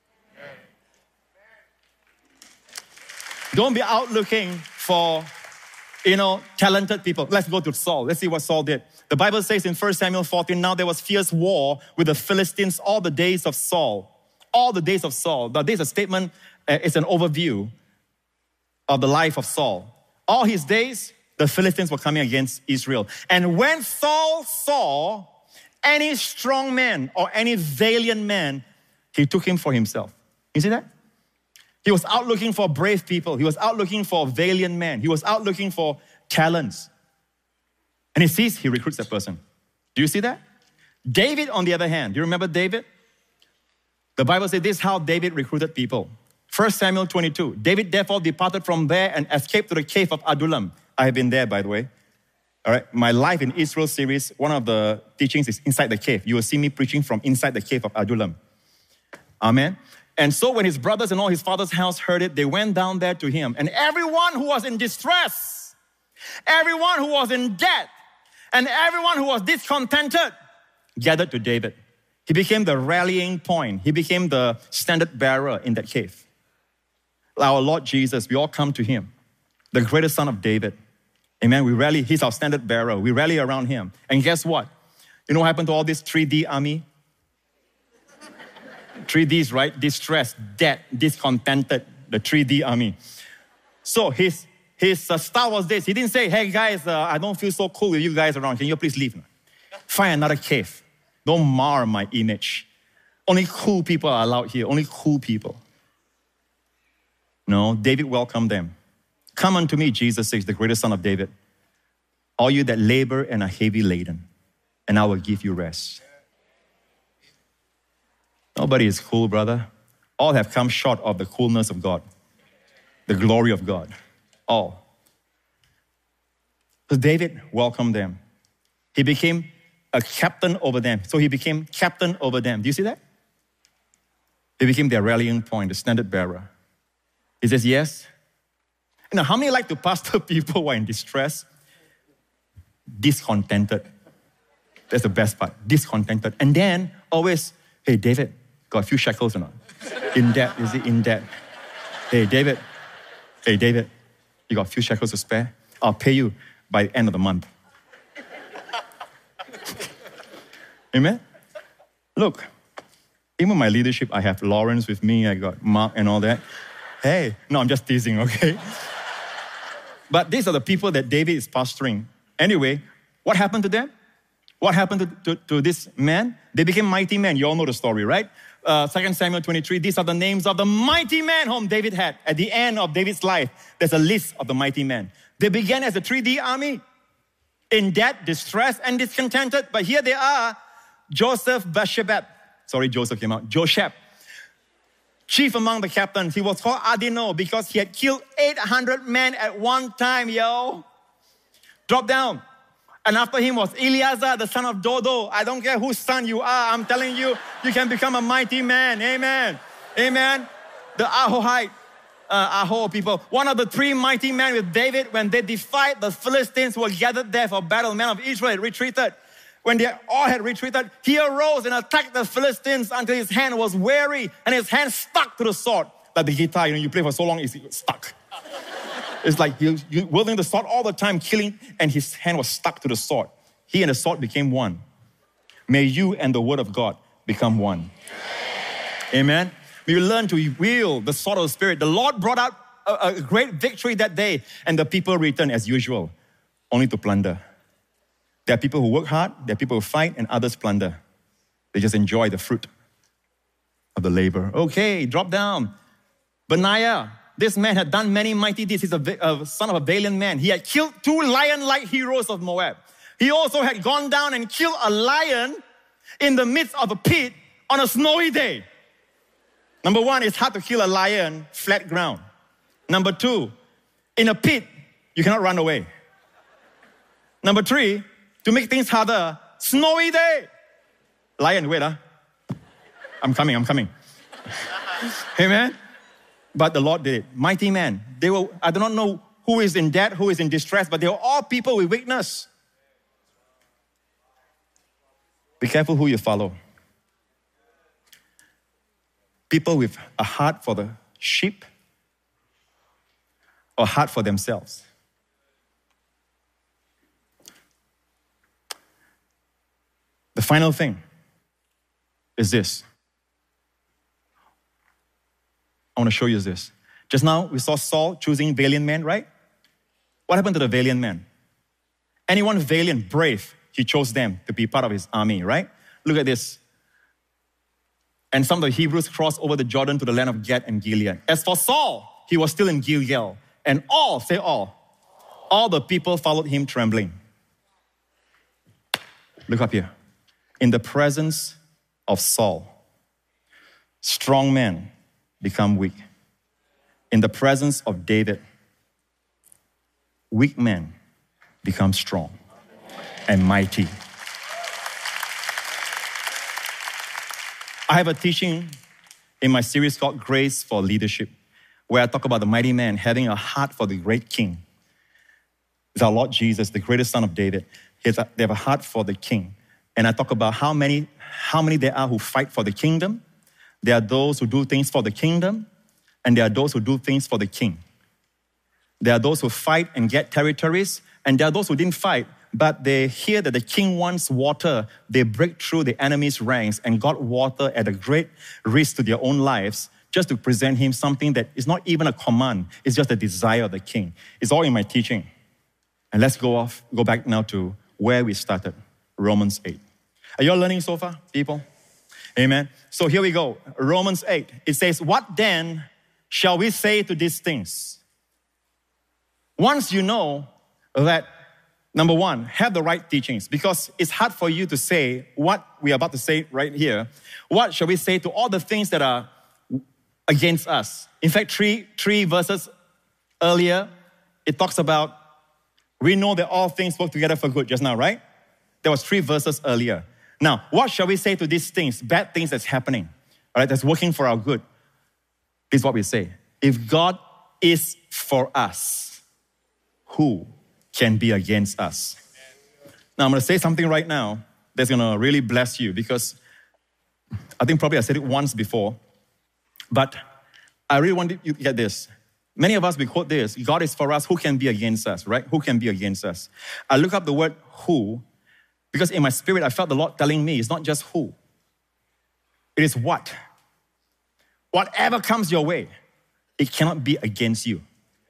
Don't be out looking for, you know, talented people. Let's go to Saul. Let's see what Saul did. The Bible says in First Samuel fourteen, now there was fierce war with the Philistines all the days of Saul. All the days of Saul. Now, this is a statement, uh, it's an overview of the life of Saul. All his days, the Philistines were coming against Israel. And when Saul saw any strong man or any valiant man, he took him for himself. You see that? He was out looking for brave people. He was out looking for valiant men. He was out looking for talents. And he sees, he recruits that person. Do you see that? David, on the other hand, do you remember David? The Bible says this is how David recruited people. First Samuel twenty-two. David therefore departed from there and escaped to the cave of Adullam. I have been there, by the way. All right, my Life in Israel series, one of the teachings is inside the cave. You will see me preaching from inside the cave of Adullam. Amen. And so when his brothers and all his father's house heard it, they went down there to him. And everyone who was in distress, everyone who was in debt, and everyone who was discontented gathered to David. He became the rallying point. He became the standard bearer in that cave. Our Lord Jesus, we all come to him, the greatest son of David. Amen. We rally, he's our standard bearer. We rally around him. And guess what? You know what happened to all this three D army? three Ds, right? Distress, debt, discontented, the three D army. So his, his uh, style was this. He didn't say, hey guys, uh, I don't feel so cool with you guys around. Can you please leave? Find another cave. Don't mar my image. Only cool people are allowed here. Only cool people. No, David welcomed them. Come unto me, Jesus says, the greatest son of David. All you that labor and are heavy laden, and I will give you rest. Nobody is cool, brother. All have come short of the coolness of God, the glory of God. All. So David welcomed them. He became a captain over them. So he became captain over them. Do you see that? He became their rallying point, the standard bearer. He says, yes. You know, how many like to pastor people who are in distress? Discontented. That's the best part. Discontented. And then always, hey, David, got a few shekels or not? In debt, is it in debt? Hey, David. Hey, David, you got a few shekels to spare? I'll pay you by the end of the month. Amen? Look, even my leadership, I have Lawrence with me, I got Mark and all that. Hey, no, I'm just teasing, okay? But these are the people that David is pastoring. Anyway, what happened to them? What happened to, to, to this man? They became mighty men. You all know the story, right? Uh, Second Samuel twenty-three, these are the names of the mighty men whom David had. At the end of David's life, there's a list of the mighty men. They began as a three D army, in debt, distressed, and discontented. But here they are, Joseph Basshebeth. Sorry, Joseph came out. Josheb, chief among the captains. He was called Adino because he had killed eight hundred men at one time, yo. Drop down. And after him was Eleazar, the son of Dodo. I don't care whose son you are. I'm telling you, you can become a mighty man. Amen. Amen. The Ahohite, uh, Aho people. One of the three mighty men with David, when they defied the Philistines who were gathered there for battle, men of Israel retreated. When they all had retreated, he arose and attacked the Philistines until his hand was weary and his hand stuck to the sword. Like the guitar, you know, you play for so long, it's stuck. It's like you, you wielding the sword all the time, killing, and his hand was stuck to the sword. He and the sword became one. May you and the word of God become one. Amen. May you learn to wield the sword of the Spirit. The Lord brought out a, a great victory that day, and the people returned as usual, only to plunder. There are people who work hard, there are people who fight, and others plunder. They just enjoy the fruit of the labor. Okay, drop down. Benaiah, this man had done many mighty deeds. He's a, a son of a valiant man. He had killed two lion-like heroes of Moab. He also had gone down and killed a lion in the midst of a pit on a snowy day. Number one, it's hard to kill a lion flat ground. Number two, in a pit, you cannot run away. Number three, to make things harder, snowy day. Lion, wait, huh? I'm coming, I'm coming. Amen? But the Lord did it. Mighty man. They were, I do not know who is in debt, who is in distress, but they were all people with weakness. Be careful who you follow. People with a heart for the sheep or a heart for themselves. The final thing is this. I want to show you this. Just now, we saw Saul choosing valiant men, right? What happened to the valiant men? Anyone valiant, brave, he chose them to be part of his army, right? Look at this. And some of the Hebrews crossed over the Jordan to the land of Gad and Gilead. As for Saul, he was still in Gilgal. And all, say all, all the people followed him trembling. Look up here. In the presence of Saul, strong men become weak. In the presence of David, weak men become strong and mighty. I have a teaching in my series called Grace for Leadership, where I talk about the mighty man having a heart for the great king. It's our Lord Jesus, the greatest son of David. He has a, they have a heart for the king. And I talk about how many, how many there are who fight for the kingdom. There are those who do things for the kingdom, and there are those who do things for the king. There are those who fight and get territories, and there are those who didn't fight, but they hear that the king wants water. They break through the enemy's ranks and got water at a great risk to their own lives just to present him something that is not even a command. It's just a desire of the king. It's all in my teaching. And let's go off, go back now to where we started, Romans eight. Are you all learning so far, people? Amen. So here we go. Romans eight. It says, what then shall we say to these things? Once you know that, number one, have the right teachings, because it's hard for you to say what we are about to say right here. What shall we say to all the things that are against us? In fact, three, three verses earlier, it talks about, we know that all things work together for good just now, right? There was three verses earlier. Now, what shall we say to these things, bad things that's happening, all right, that's working for our good? This is what we say. If God is for us, who can be against us? Now, I'm going to say something right now that's going to really bless you, because I think probably I said it once before, but I really want you to get this. Many of us, we quote this, God is for us, who can be against us, right? Who can be against us? I look up the word who, because in my spirit, I felt the Lord telling me, it's not just who. It is what. Whatever comes your way, it cannot be against you.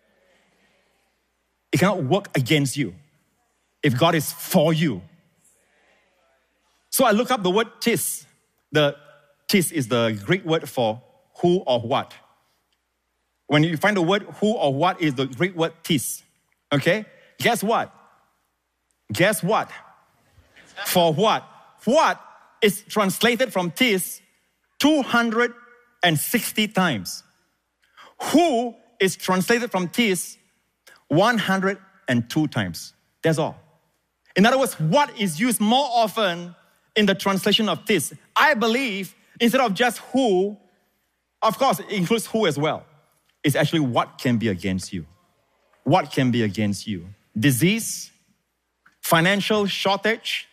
It cannot work against you if God is for you. So I look up the word tis. The tis is the Greek word for who or what. When you find the word who or what is the Greek word tis. Okay? Guess what? Guess what? For what? What is translated from tis two hundred sixty times. Who is translated from tis one hundred two times. That's all. In other words, what is used more often in the translation of tis? I believe instead of just who, of course, it includes who as well. It's actually what can be against you. What can be against you? Disease, financial shortage,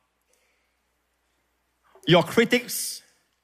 your critics.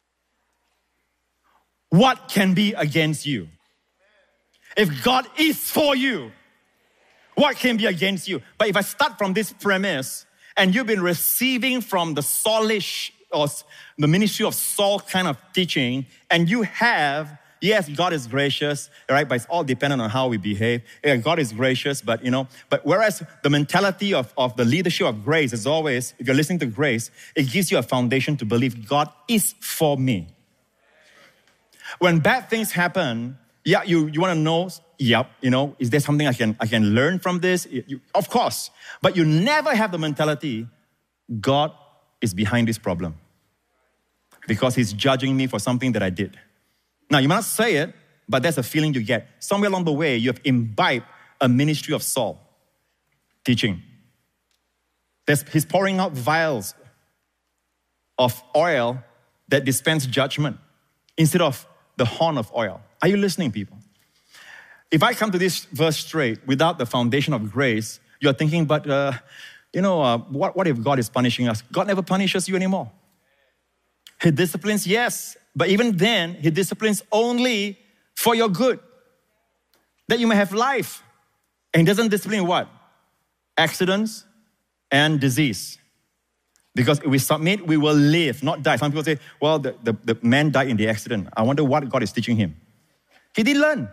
What can be against you? If God is for you, what can be against you? But if I start from this premise, and you've been receiving from the Saulish or the ministry of Saul kind of teaching, and you have, yes, God is gracious, right? But it's all dependent on how we behave. Yeah, God is gracious, but you know, but whereas the mentality of, of the leadership of grace is always, if you're listening to grace, it gives you a foundation to believe God is for me. When bad things happen, yeah, you, you want to know, yep, you know, is there something I can I can learn from this? You, of course. But you never have the mentality, God is behind this problem because he's judging me for something that I did. Now, you might not say it, but that's a feeling you get. Somewhere along the way, you have imbibed a ministry of Saul teaching. There's, he's pouring out vials of oil that dispense judgment instead of the horn of oil. Are you listening, people? If I come to this verse straight without the foundation of grace, you're thinking, but, uh, you know, uh, what, what if God is punishing us? God never punishes you anymore. He disciplines, yes, but even then, he disciplines only for your good, that you may have life. And he doesn't discipline what? Accidents and disease. Because if we submit, we will live, not die. Some people say, well, the, the, the man died in the accident. I wonder what God is teaching him. He didn't learn.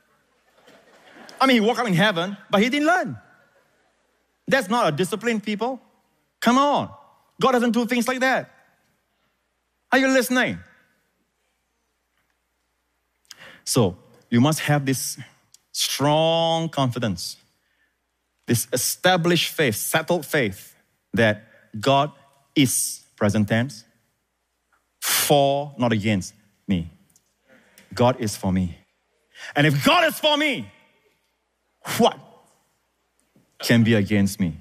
I mean, he woke up in heaven, but he didn't learn. That's not a discipline, people. Come on. God doesn't do things like that. Are you listening? So, you must have this strong confidence, this established faith, settled faith that God is, present tense, for, not against me. God is for me. And if God is for me, what can be against me?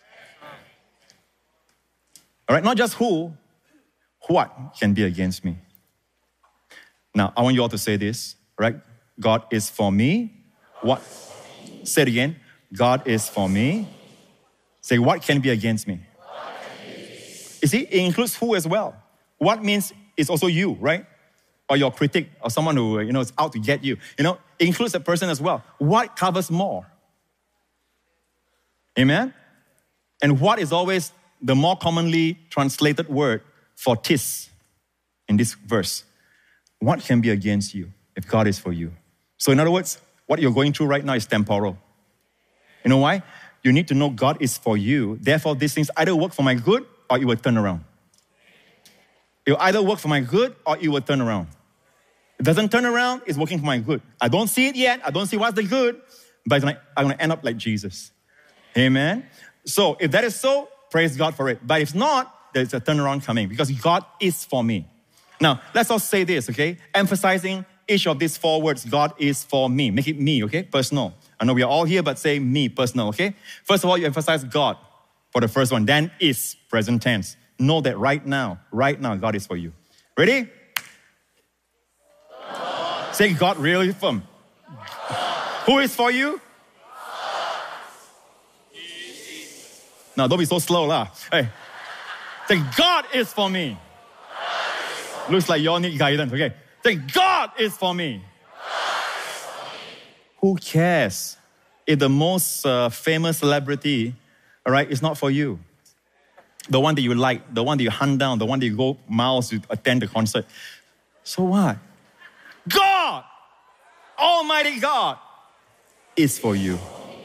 All right, not just who, what can be against me? Now, I want you all to say this, right? God is for me. What? Say it again. God is for me. Say, what can be against me? You see, it includes who as well. What means it's also you, right? Or your critic, or someone who, you know, is out to get you. You know, it includes a person as well. What covers more? Amen? And what is always the more commonly translated word for tis in this verse? What can be against you if God is for you? So in other words, what you're going through right now is temporal. You know why? You need to know God is for you. Therefore, these things either work for my good or it will turn around. It will either work for my good or it will turn around. It doesn't turn around, it's working for my good. I don't see it yet. I don't see what's the good, but it's like, I'm going to end up like Jesus. Amen? So if that is so, praise God for it. But if not, there's a turnaround coming because God is for me. Now, let's all say this, okay? Emphasizing each of these four words, God is for me. Make it me, okay? Personal. I know we are all here, but say me, personal, okay? First of all, you emphasize God for the first one. Then is, present tense. Know that right now, right now, God is for you. Ready? God. Say God really firm. God. Who is for you? God. Now, don't be so slow, lah. Hey. Say God is for me. For Looks like you all need guidance, okay? Say God is for me. God is for me. Who cares if the most uh, famous celebrity, all right, is not for you? The one that you like, the one that you hunt down, the one that you go miles to attend the concert. So what? God, Almighty God, is for you.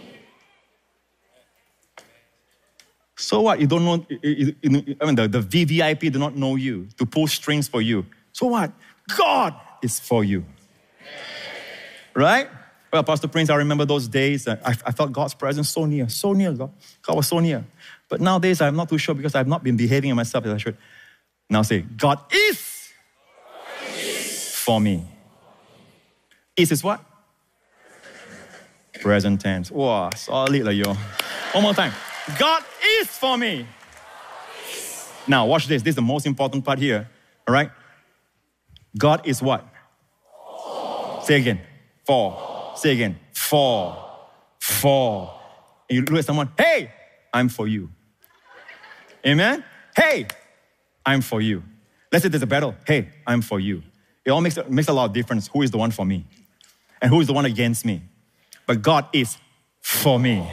So what? You don't know, you, you, I mean, the, the V V I P do not know you to pull strings for you. So what? God is for you. Right? Well, Pastor Prince, I remember those days. I, I felt God's presence so near, so near. God. God was so near. But nowadays, I'm not too sure because I've not been behaving in myself as I should. Now say, God is, God is. For me. Is is what? Present tense. Wow, solid like yo. One more time. God is for me. Now, watch this. This is the most important part here. All right? God is what? Say again. For. Say again. For. For. And you look at someone, hey, I'm for you. Amen? Hey, I'm for you. Let's say there's a battle. Hey, I'm for you. It all makes, makes a lot of difference. Who is the one for me? And who is the one against me? But God is for me.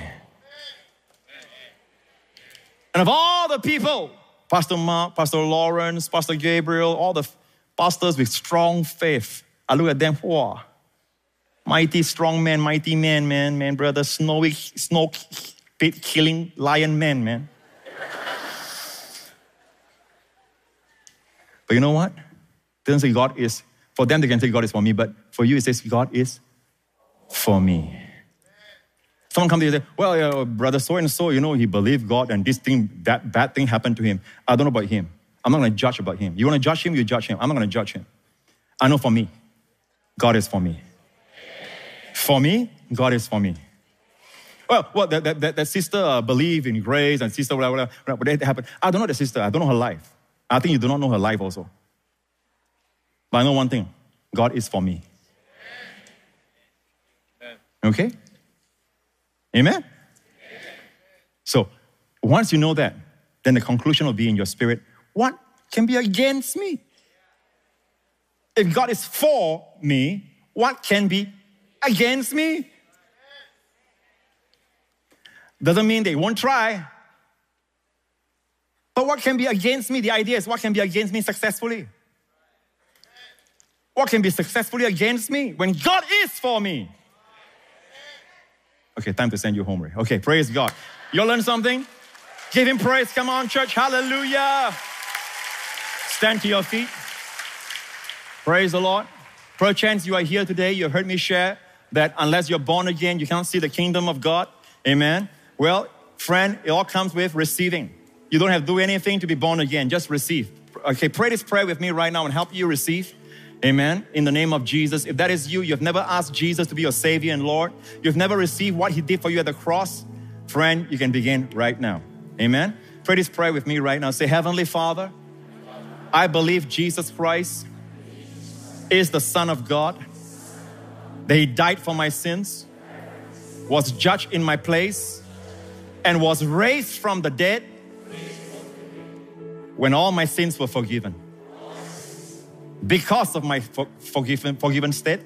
And of all the people, Pastor Mark, Pastor Lawrence, Pastor Gabriel, all the pastors with strong faith, I look at them, wow, mighty strong men, mighty men, man, man, brother, snowy, snow pit killing lion men, man. But you know what? It doesn't say God is, for them they can say God is for me, but for you it says God is for me. Someone comes to you and say, well, yeah, brother so-and-so, you know, he believed God and this thing, that bad thing happened to him. I don't know about him. I'm not going to judge about him. You want to judge him, you judge him. I'm not going to judge him. I know for me, God is for me. For me, God is for me. Well, well that, that, that, that sister uh, believed in grace and sister, whatever, whatever, whatever that happened. I don't know the sister. I don't know her life. I think you do not know her life also. But I know one thing. God is for me. Okay? Amen? So, once you know that, then the conclusion will be in your spirit, what can be against me? If God is for me, what can be against me? Doesn't mean they won't try. But what can be against me? The idea is what can be against me successfully? What can be successfully against me when God is for me? Okay, time to send you home, Ray. Okay, praise God. You learn something? Give him praise. Come on, church. Hallelujah. Stand to your feet. Praise the Lord. Perchance you are here today. You heard me share that unless you're born again, you can't see the kingdom of God. Amen. Well, friend, it all comes with receiving. You don't have to do anything to be born again. Just receive. Okay, pray this prayer with me right now and help you receive. Amen. In the name of Jesus. If that is you, you've never asked Jesus to be your Savior and Lord. You've never received what He did for you at the cross. Friend, you can begin right now. Amen. Pray this prayer with me right now. Say, Heavenly Father, I believe Jesus Christ is the Son of God. That He died for my sins, was judged in my place, and was raised from the dead when all my sins were forgiven. Because of my for, forgiven, forgiven state,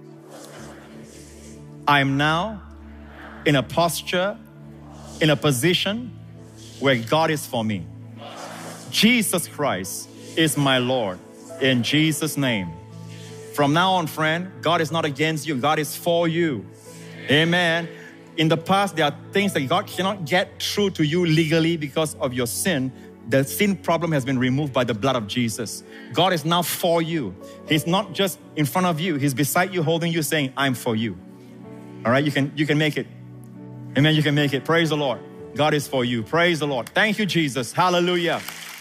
I am now in a posture, in a position where God is for me. Jesus Christ is my Lord. In Jesus' name. From now on, friend, God is not against you. God is for you. Amen. In the past, there are things that God cannot get through to you legally because of your sin. The sin problem has been removed by the blood of Jesus. God is now for you. He's not just in front of you. He's beside you, holding you, saying, I'm for you. All right, you can, you can make it. Amen, you can make it. Praise the Lord. God is for you. Praise the Lord. Thank you, Jesus. Hallelujah.